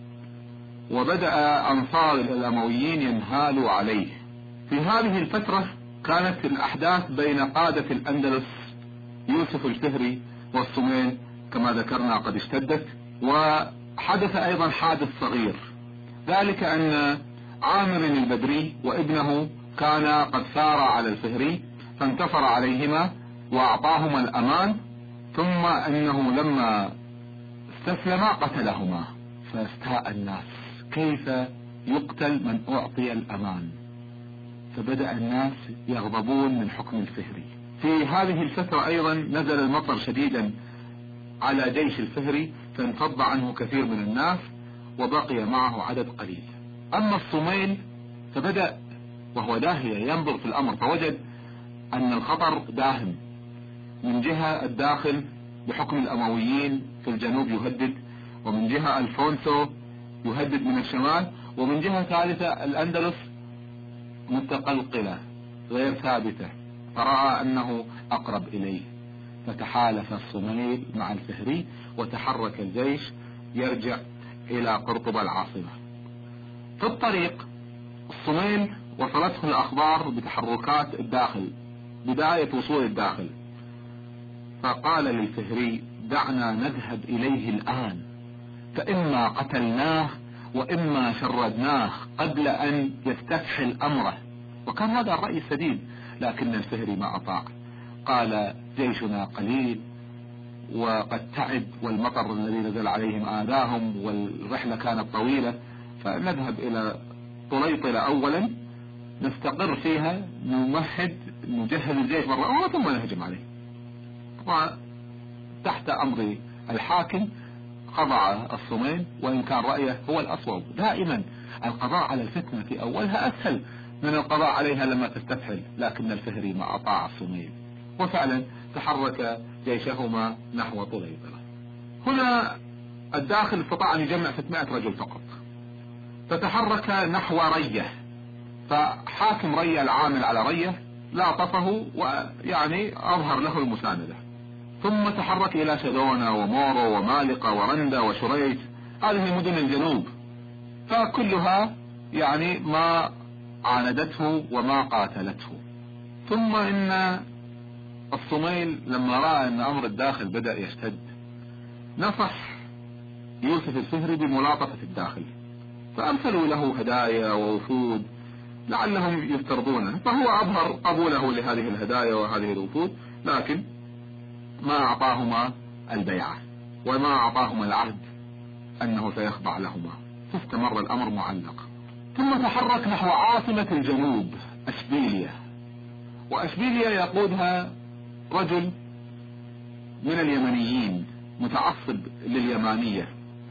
وبدأ أنصار الأمويين ينهالوا عليه. في هذه الفترة كانت الأحداث بين قادة الأندلس يوسف الفهري والصميل كما ذكرنا قد اشتدت، وحدث أيضا حادث صغير، ذلك أن عامر البدري وابنه كان قد سار على الفهري فانتصر عليهما وأعطاهما الأمان، ثم أنه لما استسلم قتلهما. فاستاء الناس: كيف يقتل من أعطي الأمان؟ فبدأ الناس يغضبون من حكم الفهري. في هذه الفترة أيضا نزل المطر شديدا على جيش الفهري، فانفض عنه كثير من الناس وبقي معه عدد قليل. أما الصميل فبدأ وهو داهية ينظر في الأمر، فوجد أن الخطر داهم. من جهة الداخل بحكم الأمويين في الجنوب يهدد، ومن جهة ألفونسو يهدد من الشمال، ومن جهة ثالثة الأندلس متقلقلة غير ثابتة، فرأى أنه أقرب إليه، فتحالف الصميل مع الفهري وتحرك الجيش يرجع إلى قرطبة العاصمة. في الطريق الصميل وصلته الأخبار بتحركات الداخل، بداية وصول الداخل، فقال للفهري: دعنا نذهب إليه الآن، فإما قتلناه وإما شردناه قبل أن يستكحل أمره. وكان هذا الرأي السديد، لكن الفهري ما أطاع. قال: جيشنا قليل وقد تعب، والمطر الذي نزل عليهم آذاهم، والرحلة كانت طويلة، فنذهب إلى طليطلة أولا نستقر فيها، نمهد نجهز الجيش مرة أخرى ثم نهجم عليه. وتحت أمر الحاكم خضع الصميل، وإن كان رأيه هو الأصوب. دائما القضاء على الفتنة في أولها أسهل، من القضاء عليها لما تستفحل، لكن الفهري ما أطاع الصميل، وفعلا تحرك جيشهما نحو طليطلة. هنا الداخل استطاع أن يجمع 600 رجل فقط، فتحرك نحو رية، فحاكم رية العامل على رية لاطفه ويعني أظهر له المساندة، ثم تحرك إلى شدونة ومورو ومالقة ورندا وشريت، هذه مدن الجنوب، فكلها يعني ما عاندته وما قاتلته. ثم إن الصميل لما رأى أن أمر الداخل بدأ يشتد نصح يوسف الفهري بملاطفة الداخل، فأرسلوا له هدايا ووفود لعلهم يفترضونه، فهو أظهر قبوله لهذه الهدايا وهذه الوفود، لكن ما أعطاهما البيعة وما أعطاهما العهد أنه سيخضع لهما، فاستمر الأمر معلق. ثم تحرك نحو عاصمة الجنوب أشبيلية، وأشبيلية يقودها رجل من اليمنيين متعصب لليمانية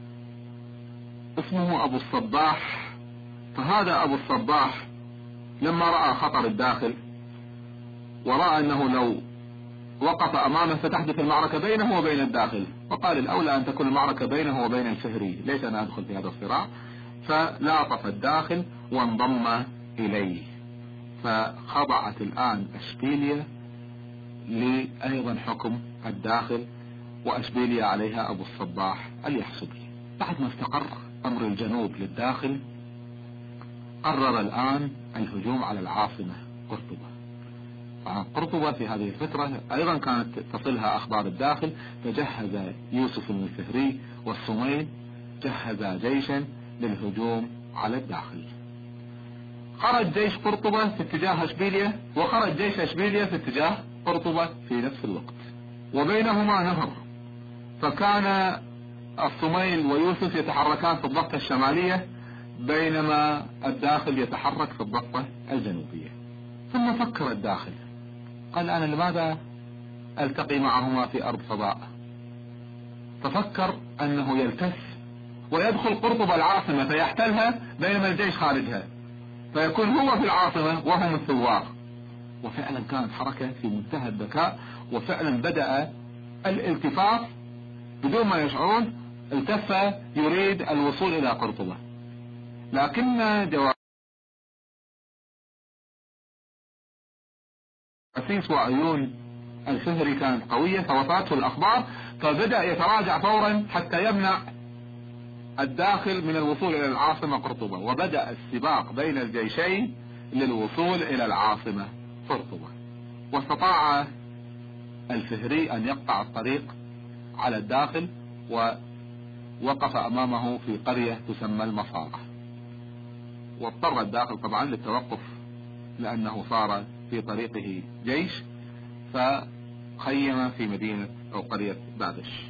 اسمه أبو الصباح. فهذا أبو الصباح لما رأى خطر الداخل ورأى أنه لو وقف أمامه ستحدث المعركة بينه وبين الداخل، وقال الأولى أن تكون المعركة بينه وبين الفهري، ليش أنا أدخل في هذا الصراع؟ فلاطف الداخل وانضم إليه، فخضعت الآن أشبيلية لأيضا حكم الداخل، وأشبيلية عليها أبو الصباح اليحسبي. بعد ما استقر أمر الجنوب للداخل قرر الآن الهجوم على العاصمة قرطبة. قرطبة في هذه الفترة أيضا كانت تصلها أخبار الداخل، فجهز يوسف الفهري والصميل جهز جيشا للهجوم على الداخل. خرج جيش قرطبة في اتجاه أشبيلية، وخرج جيش أشبيلية في اتجاه قرطبة في نفس الوقت، وبينهما نهر، فكان الصميل ويوسف يتحركان في الضفة الشمالية بينما الداخل يتحرك في الضفة الجنوبية. ثم فكر الداخل، قال أنا لماذا ألتقي معهما في أرض فضاء؟ ففكر أنه يلتف ويدخل قرطبة العاصمة فيحتلها بينما الجيش خارجها، فيكون هو في العاصمة وهم الثوار. وفعلا كانت حركة في منتهى الذكاء، وفعلا بدأ الالتفاف بدون ما يشعرون، التف يريد الوصول إلى قرطبة، لكن جواسيس وعيون الفهري كانت قوية فوصلته الأخبار، فبدأ يتراجع فورا حتى يمنع الداخل من الوصول إلى العاصمة قرطبة، وبدأ السباق بين الجيشين للوصول إلى العاصمة قرطبة. واستطاع الفهري أن يقطع الطريق على الداخل ووقف أمامه في قرية تسمى المصارة، واضطر الداخل طبعا للتوقف لأنه صار في طريقه جيش، فخيم في مدينة أو قرية بادش.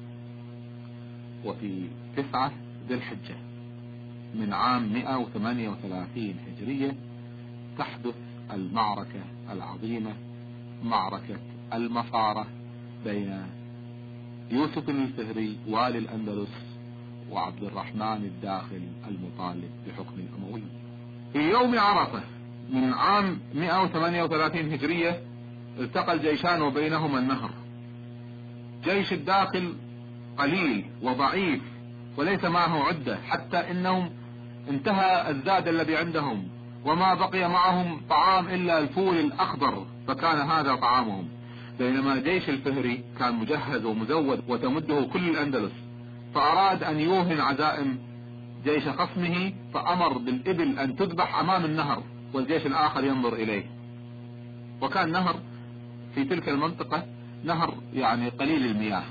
وفي 9 ذي الحجة من عام 138 هجرية تحدث المعركة العظيمة، معركة المصارة، بين يوسف الفهري والي الأندلس وعبد الرحمن الداخل المطالب بحكم الأموي. في يوم عرفة من عام 138 هجرية التقى الجيشان وبينهما النهر. جيش الداخل قليل وضعيف وليس معه عدة، حتى انهم انتهى الزاد الذي عندهم وما بقي معهم طعام الا الفول الاخضر، فكان هذا طعامهم، بينما جيش الفهري كان مجهز ومزود وتمده كل الاندلس، فاراد ان يوهن عزائم جيش خصمه، فامر بالابل ان تذبح امام النهر والجيش الاخر ينظر اليه. وكان نهر في تلك المنطقة نهر يعني قليل المياه،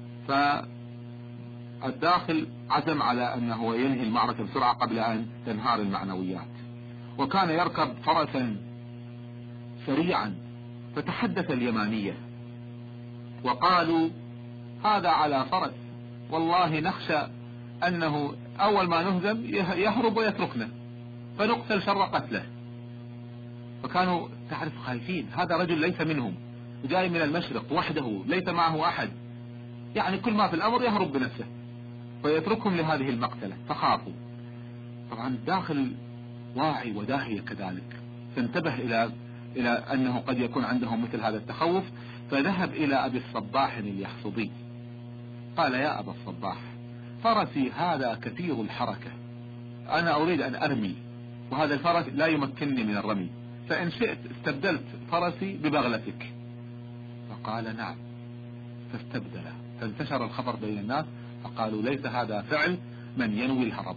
فالداخل عزم على انه ينهي المعركة بسرعة قبل ان تنهار المعنويات، وكان يركب فرسا سريعا، فتحدث اليمانية وقالوا هذا على فرس، والله نخشى انه اول ما نهزم يهرب ويتركنا فنقتل شر قتله. فكانوا تعرف خايفين، هذا رجل ليس منهم، جاي من المشرق وحده ليس معه احد، يعني كل ما في الامر يهرب بنفسه فيتركهم لهذه المقتلة، فخافوا. طبعا الداخل واعي وداهية كذلك، فانتبه إلى أنه قد يكون عندهم مثل هذا التخوف، فذهب إلى أبي الصباح اليحصبي قال: يا أبا الصباح، فرسي هذا كثير الحركة، أنا أريد أن أرمي، وهذا الفرس لا يمكنني من الرمي، فإن شئت استبدلت فرسي ببغلتك. فقال: نعم. فاستبدله، فانتشر الخبر بين الناس، فقالوا: ليس هذا فعل من ينوي الهرب.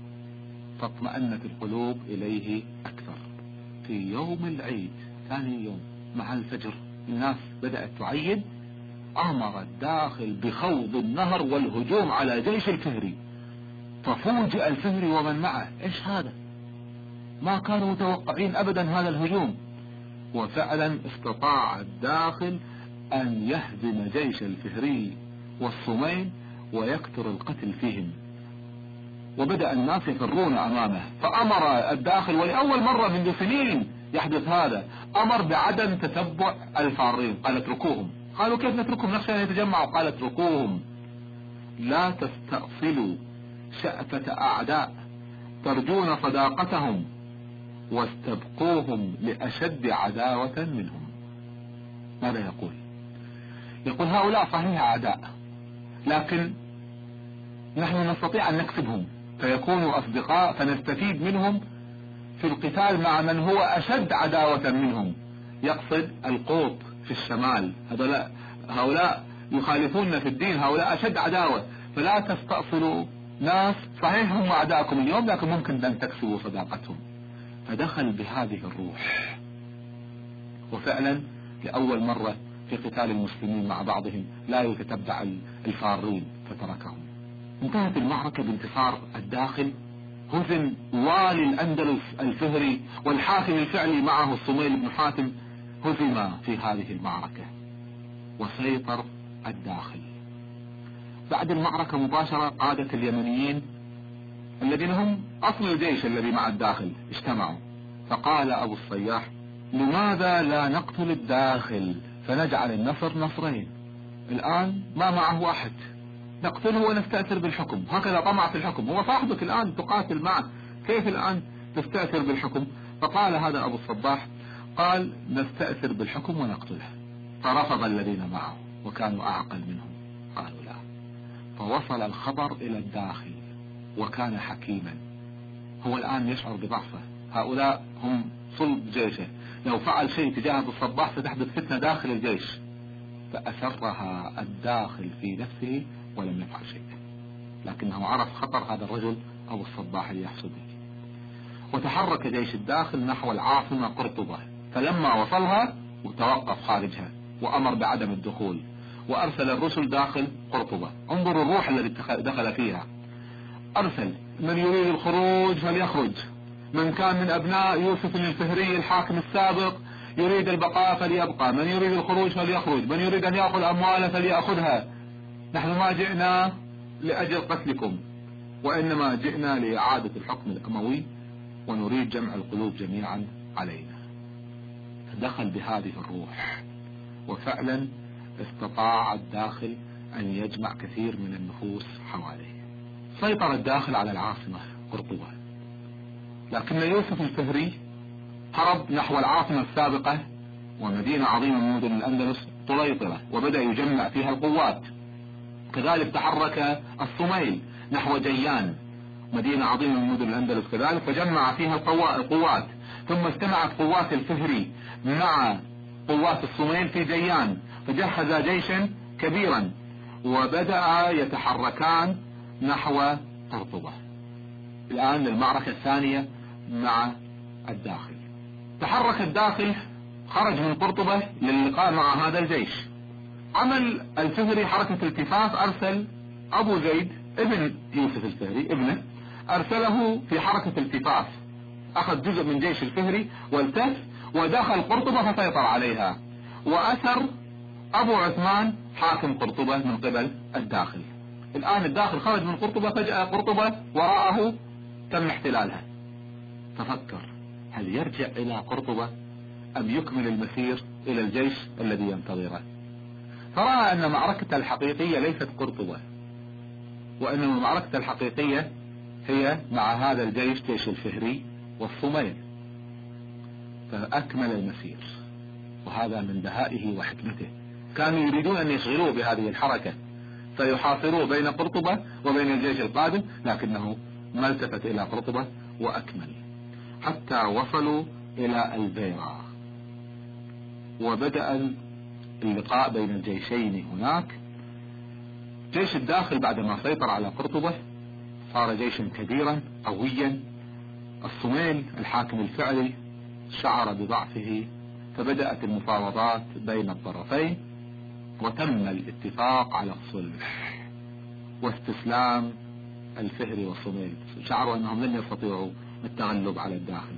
فاطمأنت القلوب إليه أكثر. في يوم العيد ثاني يوم مع الفجر الناس بدأت تعيد، أمر الداخل بخوض النهر والهجوم على جيش الفهري. ففوجئ الفهري ومن معه: إيش هذا؟ ما كانوا متوقعين أبدا هذا الهجوم. وفعلا استطاع الداخل أن يهزم جيش الفهري والصميل ويكثر القتل فيهم، وبدأ الناس يفرون أمامه. فأمر الداخل، ولأول مرة منذ سنين يحدث هذا، أمر بعدم تتبع الفارين. قال: اتركوهم. قالوا: كيف نتركهم؟ نخشى أن يتجمعوا. قال: اتركوهم، لا تستأصلوا شأفة أعداء ترجون صداقتهم، واستبقوهم لأشد عداوة منهم. ماذا يقول؟ يقول: هؤلاء صحيح أعداء، لكن نحن نستطيع أن نكسبهم فيكونوا أصدقاء، فنستفيد منهم في القتال مع من هو أشد عداوة منهم. يقصد القوط في الشمال، هؤلاء يخالفون في الدين، هؤلاء أشد عداوة، فلا تستأصلوا ناس صحيح هم أعداءكم اليوم، لكن ممكن أن تكسبوا صداقتهم. فدخل بهذه الروح، وفعلا لأول مرة في قتال المسلمين مع بعضهم لا يتتبع الفارين فتركهم. انتهت المعركة بانتصار الداخل. هزم والي الأندلس الفهري والحاكم الفعلي معه الصميل بن حاتم، هزم في هذه المعركة وسيطر الداخل. بعد المعركة مباشرة قادة اليمنيين الذين هم أصل الجيش الذي مع الداخل اجتمعوا، فقال أبو الصياح: لماذا لا نقتل الداخل فنجعل النصر نصرين؟ الآن ما معه أحد، نقتله ونستأثر بالحكم. هكذا طمع في الحكم، هو صاحبك الآن تقاتل معه، كيف الآن تستأثر بالحكم؟ فقال هذا أبو الصباح، قال: نستأثر بالحكم ونقتله. فرفض الذين معه وكانوا أعقل منهم، قالوا لا. فوصل الخبر إلى الداخل وكان حكيما، هو الآن يشعر بضعفه، هؤلاء هم صلب جيشه، لو فعل شيء تجاه أبو الصباح ستحدث فتنة داخل الجيش، فأسرها الداخل في نفسه ولم يفعل شيء، لكنه عرف خطر هذا الرجل أبو الصباح اليحصبي. وتحرك جيش الداخل نحو العاصمة قرطبة، فلما وصلها وتوقف خارجها وأمر بعدم الدخول، وأرسل الرسل داخل قرطبة. انظروا الروح الذي دخل فيها. أرسل: من يريد الخروج فليخرج، من كان من أبناء يوسف الفهري الحاكم السابق يريد البقاء فليبقى، من يريد الخروج فليخرج، من يريد أن يأخذ أمواله فليأخذها. نحن ما جئنا لأجل قتلكم، وإنما جئنا لإعادة الحكم الأموي ونريد جمع القلوب جميعا علينا. دخل بهذه الروح، وفعلا استطاع الداخل أن يجمع كثير من النفوس حواليه. سيطر الداخل على العاصمة قرطبة، لكن يوسف الفهري هرب نحو العاصمة السابقة ومدينة عظيمة من مدن الأندلس طليطلة، وبدأ يجمع فيها القوات. كذلك تحرك الصميل نحو جيان، مدينة عظيمة من مدن الأندلس كذلك، فجمع فيها القوات. ثم اجتمعت قوات الفهري مع قوات الصميل في جيان، فجهز جيشا كبيرا وبدأ يتحركان نحو قرطبة. الآن المعركة الثانية مع الداخل. تحرك الداخل، خرج من قرطبة للقاء مع هذا الجيش. عمل الفهري حركة التفاف، أرسل أبو زيد ابن يوسف الفهري ابنه، أرسله في حركة التفاف، أخذ جزء من جيش الفهري والتف ودخل قرطبة فسيطر عليها، وأسر أبو عثمان حاكم قرطبة من قبل الداخل. الآن الداخل خرج من قرطبة، فجأة قرطبة وراءه تم احتلالها. تفكر، هل يرجع إلى قرطبة أم يكمل المسير إلى الجيش الذي ينتظره؟ فرأى أن معركة الحقيقية ليست قرطبة، وأن المعركة الحقيقية هي مع هذا الجيش، جيش الفهري والصميل. فأكمل المسير، وهذا من دهائه وحكمته. كانوا يريدون أن يشغلوه بهذه الحركة فيحاصروا بين قرطبة وبين الجيش القادم، لكنه ما التفت إلى قرطبة وأكمل حتى وصلوا إلى البيرة، وبدأ اللقاء بين الجيشين هناك. جيش الداخل بعدما سيطر على قرطبة صار جيشا كبيرا قويا. الصميل الحاكم الفعلي شعر بضعفه، فبدأت المفاوضات بين الطرفين، وتم الاتفاق على الصلح واستسلام الفهري والصميل. شعروا أنهم لن يستطيعوا التغلب على الداخل.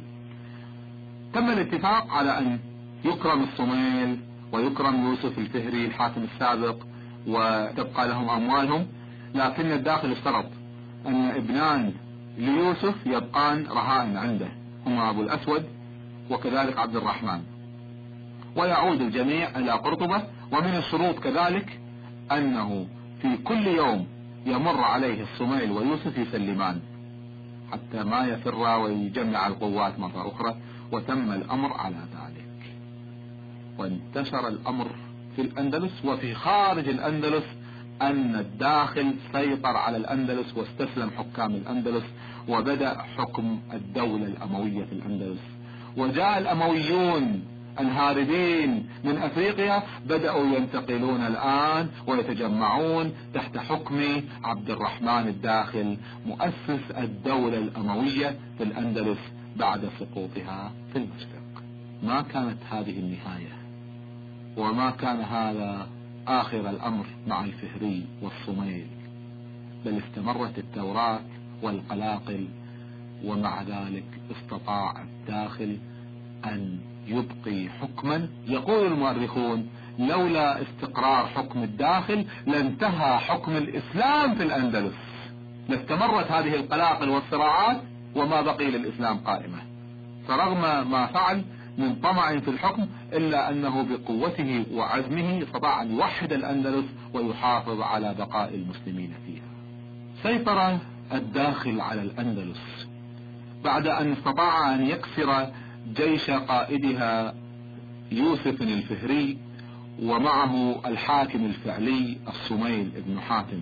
تم الاتفاق على أن يكرم الصميل ويكرم يوسف الفهري الحاكم السابق وتبقى لهم أموالهم، لكن الداخل اشترط أن ابنان ليوسف يبقان رهائن عنده، هما أبو الأسود وكذلك عبد الرحمن، ويعود الجميع إلى قرطبة. ومن الشروط كذلك أنه في كل يوم يمر عليه الصميل ويوسف يسلمان حتى ما يفر ويجمع القوات مرة أخرى. وتم الأمر على ذلك، وانتشر الأمر في الأندلس وفي خارج الأندلس أن الداخل سيطر على الأندلس واستسلم حكام الأندلس، وبدأ حكم الدولة الأموية في الأندلس. وجاء الأمويون الهاربين من أفريقيا بدأوا ينتقلون الآن ويتجمعون تحت حكم عبد الرحمن الداخل مؤسس الدولة الأموية في الأندلس بعد سقوطها في المشرق. ما كانت هذه النهاية، وما كان هذا آخر الأمر مع الفهري والصميل، بل استمرت التوراة والقلاقل، ومع ذلك استطاع الداخل أن يبقي حكما. يقول المؤرخون لولا استقرار حكم الداخل لانتهى حكم الإسلام في الأندلس، لاستمرت هذه القلاقل والصراعات وما بقي للإسلام قائمة. فرغم ما فعل من طمع في الحكم إلا أنه بقوته وعزمه استطاع أن يوحد الأندلس ويحافظ على بقاء المسلمين فيها. سيطر الداخل على الأندلس بعد أن استطاع أن يكسر جيش قائدها يوسف الفهري ومعه الحاكم الفعلي الصميل بن حاتم،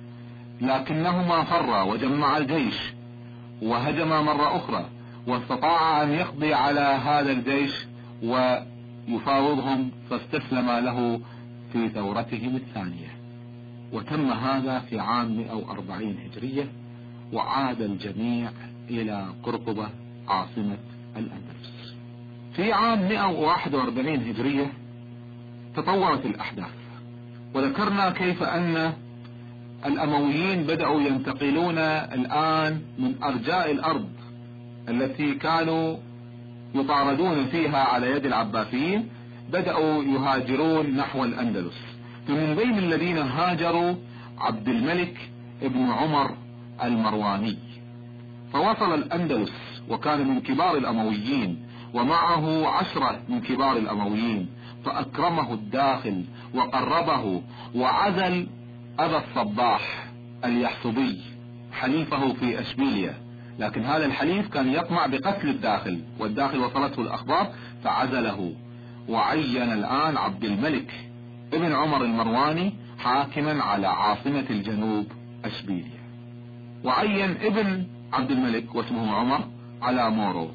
لكنهما فر وجمع الجيش وهجم مرة أخرى، واستطاع أن يقضي على هذا الجيش ويفاوضهم، فاستسلم له في ثورتهم الثانية. وتم هذا في عام 140 هجرية، وعاد الجميع إلى قرطبة عاصمة الأندلس. في عام 141 هجرية تطورت الأحداث، وذكرنا كيف أن الأمويين بدأوا ينتقلون الآن من أرجاء الأرض التي كانوا يطاردون فيها على يد العباسيين، بدأوا يهاجرون نحو الأندلس. فمن بين الذين هاجروا عبد الملك ابن عمر المرواني، فوصل الأندلس وكان من كبار الأمويين، ومعه 10 من كبار الأمويين، فأكرمه الداخل وقربه، وعزل أبا الصباح اليحصبي حليفه في أشبيلية، لكن هذا الحليف كان يطمع بقتل الداخل، والداخل وصلته الأخبار فعزله، وعين الآن عبد الملك ابن عمر المرواني حاكما على عاصمة الجنوب أشبيلية، وعين ابن عبد الملك واسمه عمر على مورو.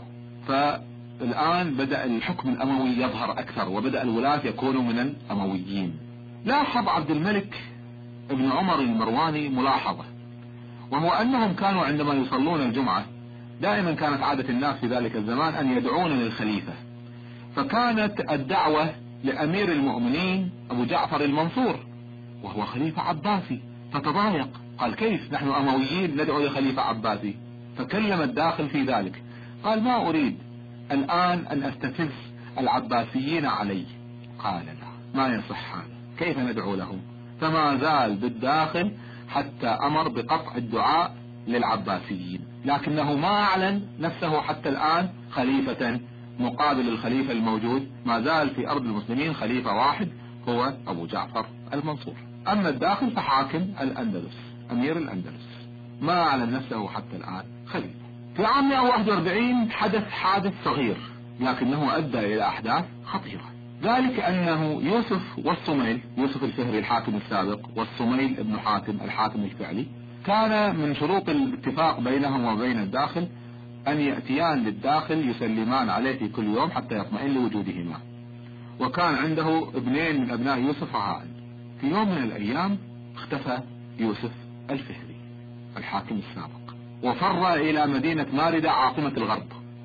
فالآن بدأ الحكم الأموي يظهر أكثر، وبدأ الولاة يكونوا من الأمويين. لاحظ عبد الملك ابن عمر المرواني ملاحظة، وهو أنهم كانوا عندما يصلون الجمعة دائما كانت عادة الناس في ذلك الزمان أن يدعون للخليفة، فكانت الدعوة لأمير المؤمنين أبو جعفر المنصور وهو خليفة عباسي، فتضايق، قال كيف نحن أمويين ندعو لخليفة عباسي؟ فكلم الداخل في ذلك، قال ما أريد الآن أن أستفز العباسيين علي. قال لا، ما يصح هذا، كيف ندعو لهم؟ فما زال بالداخل حتى أمر بقطع الدعاء للعباسيين، لكنه ما أعلن نفسه حتى الآن خليفة مقابل الخليفة الموجود. ما زال في أرض المسلمين خليفة واحد هو أبو جعفر المنصور. أما الداخل فحاكم الأندلس، أمير الأندلس، ما أعلن نفسه حتى الآن خليفة. في عام 141 حدث حادث صغير، لكنه أدى إلى أحداث خطيرة. ذلك أنه يوسف والصميل، يوسف الفهري الحاكم السابق والصميل ابن حاتم الحاكم الفعلي، كان من شروط الاتفاق بينهم وبين الداخل أن يأتيان للداخل يسلمان عليه في كل يوم حتى يطمئن لوجودهما. وكان عنده ابنين من أبناء يوسف رهائن. في يوم من الأيام اختفى يوسف الفهري الحاكم السابق وفر إلى مدينة ماردة عاصمة الغرب.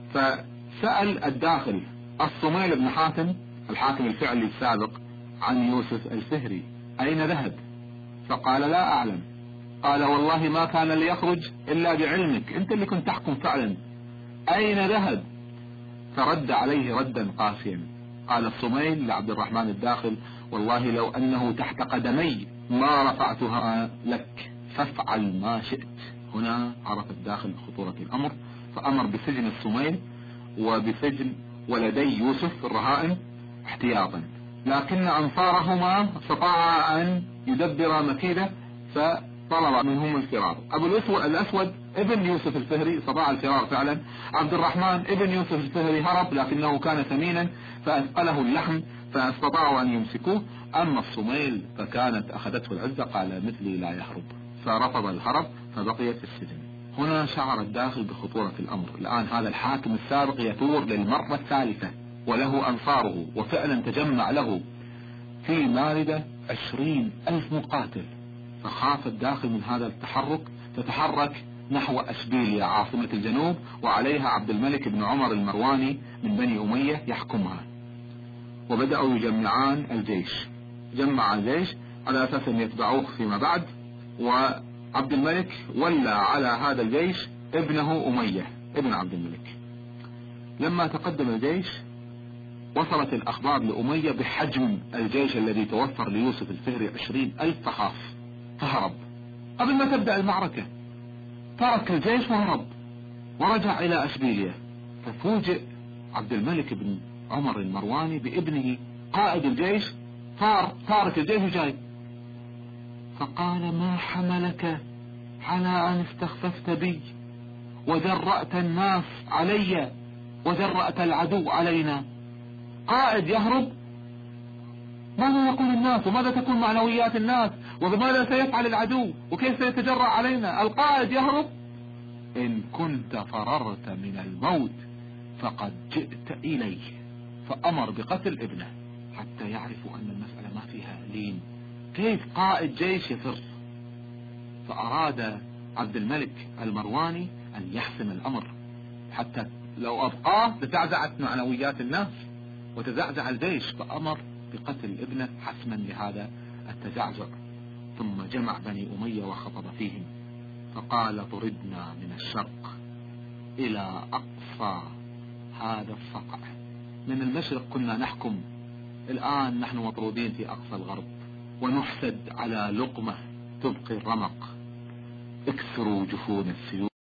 فسأل الداخل الصميل بن حاتم الحاكم الفعلي السابق عن يوسف الفهري أين ذهب؟ فقال لا أعلم. قال والله ما كان ليخرج إلا بعلمك، أنت اللي كنت تحكم فعلا، أين ذهب؟ فرد عليه ردا قاسيا. قال الصميل لعبد الرحمن الداخل والله لو أنه تحت قدمي ما رفعتها لك، فافعل ما شئت. هنا عرف الداخل بخطورة الأمر، فأمر بسجن الصميل وبسجن ولدي يوسف الرهائن احتياطا، لكن أنصارهما استطاع أن يدبر مكيدة فطلب منهم الفرار. أبو الأسود ابن يوسف الفهري استطاع الفرار فعلا. عبد الرحمن ابن يوسف الفهري هرب لكنه كان ثمينا فأثقله اللحم فاستطاعوا أن يمسكوه. أما الصميل فكانت أخذته العزة، قال مثلي لا يهرب، فرفض الهرب فبقي في السجن. هنا شعر الداخل بخطورة الأمر. الآن هذا الحاكم السابق يثور للمرة الثالثة وله أنصاره، وفعلا تجمع له في ماردة 20,000 مقاتل. فخاف الداخل من هذا التحرك، فتحرك نحو أشبيلية عاصمة الجنوب، وعليها عبد الملك بن عمر المرواني من بني أمية يحكمها. وبدأوا يجمعان الجيش، جمع الجيش على أساس أن يتبعوه فيما بعد. وعبد الملك ولى على هذا الجيش ابنه أمية ابن عبد الملك. لما تقدم الجيش وصلت الأخبار لأمية بحجم الجيش الذي توفر ليوسف الفهري 20,000 فخاف فهرب. قبل ما تبدأ المعركة ترك الجيش وهرب ورجع إلى أشبيلية. ففوجئ عبد الملك بن عمر المرواني بابنه قائد الجيش تارك الجيش وجاي. فقال ما حملك على أن استخففت بي وجرأت الناس علي وجرأت العدو علينا؟ قائد يهرب، ماذا يقول الناس وماذا تكون معنويات الناس وماذا سيفعل العدو وكيف سيتجرأ علينا؟ القائد يهرب. إن كنت فررت من الموت فقد جئت إليه. فأمر بقتل ابنه حتى يعرفوا أن المسألة ما فيها لين. كيف قائد جيش يفر؟ فأراد عبد الملك المرواني أن يحسم الأمر، حتى لو أبقاه لتعزعت معنويات الناس وتزعزع الجيش. فأمر بقتل ابنه حسما لهذا التزعزع. ثم جمع بني أمية وخطب فيهم فقال طردنا من الشرق إلى أقصى هذا الصقع. من المشرق كنا نحكم، الآن نحن مطرودين في أقصى الغرب ونحسد على لقمة تبقي الرمق. اكسروا جفون السيوف.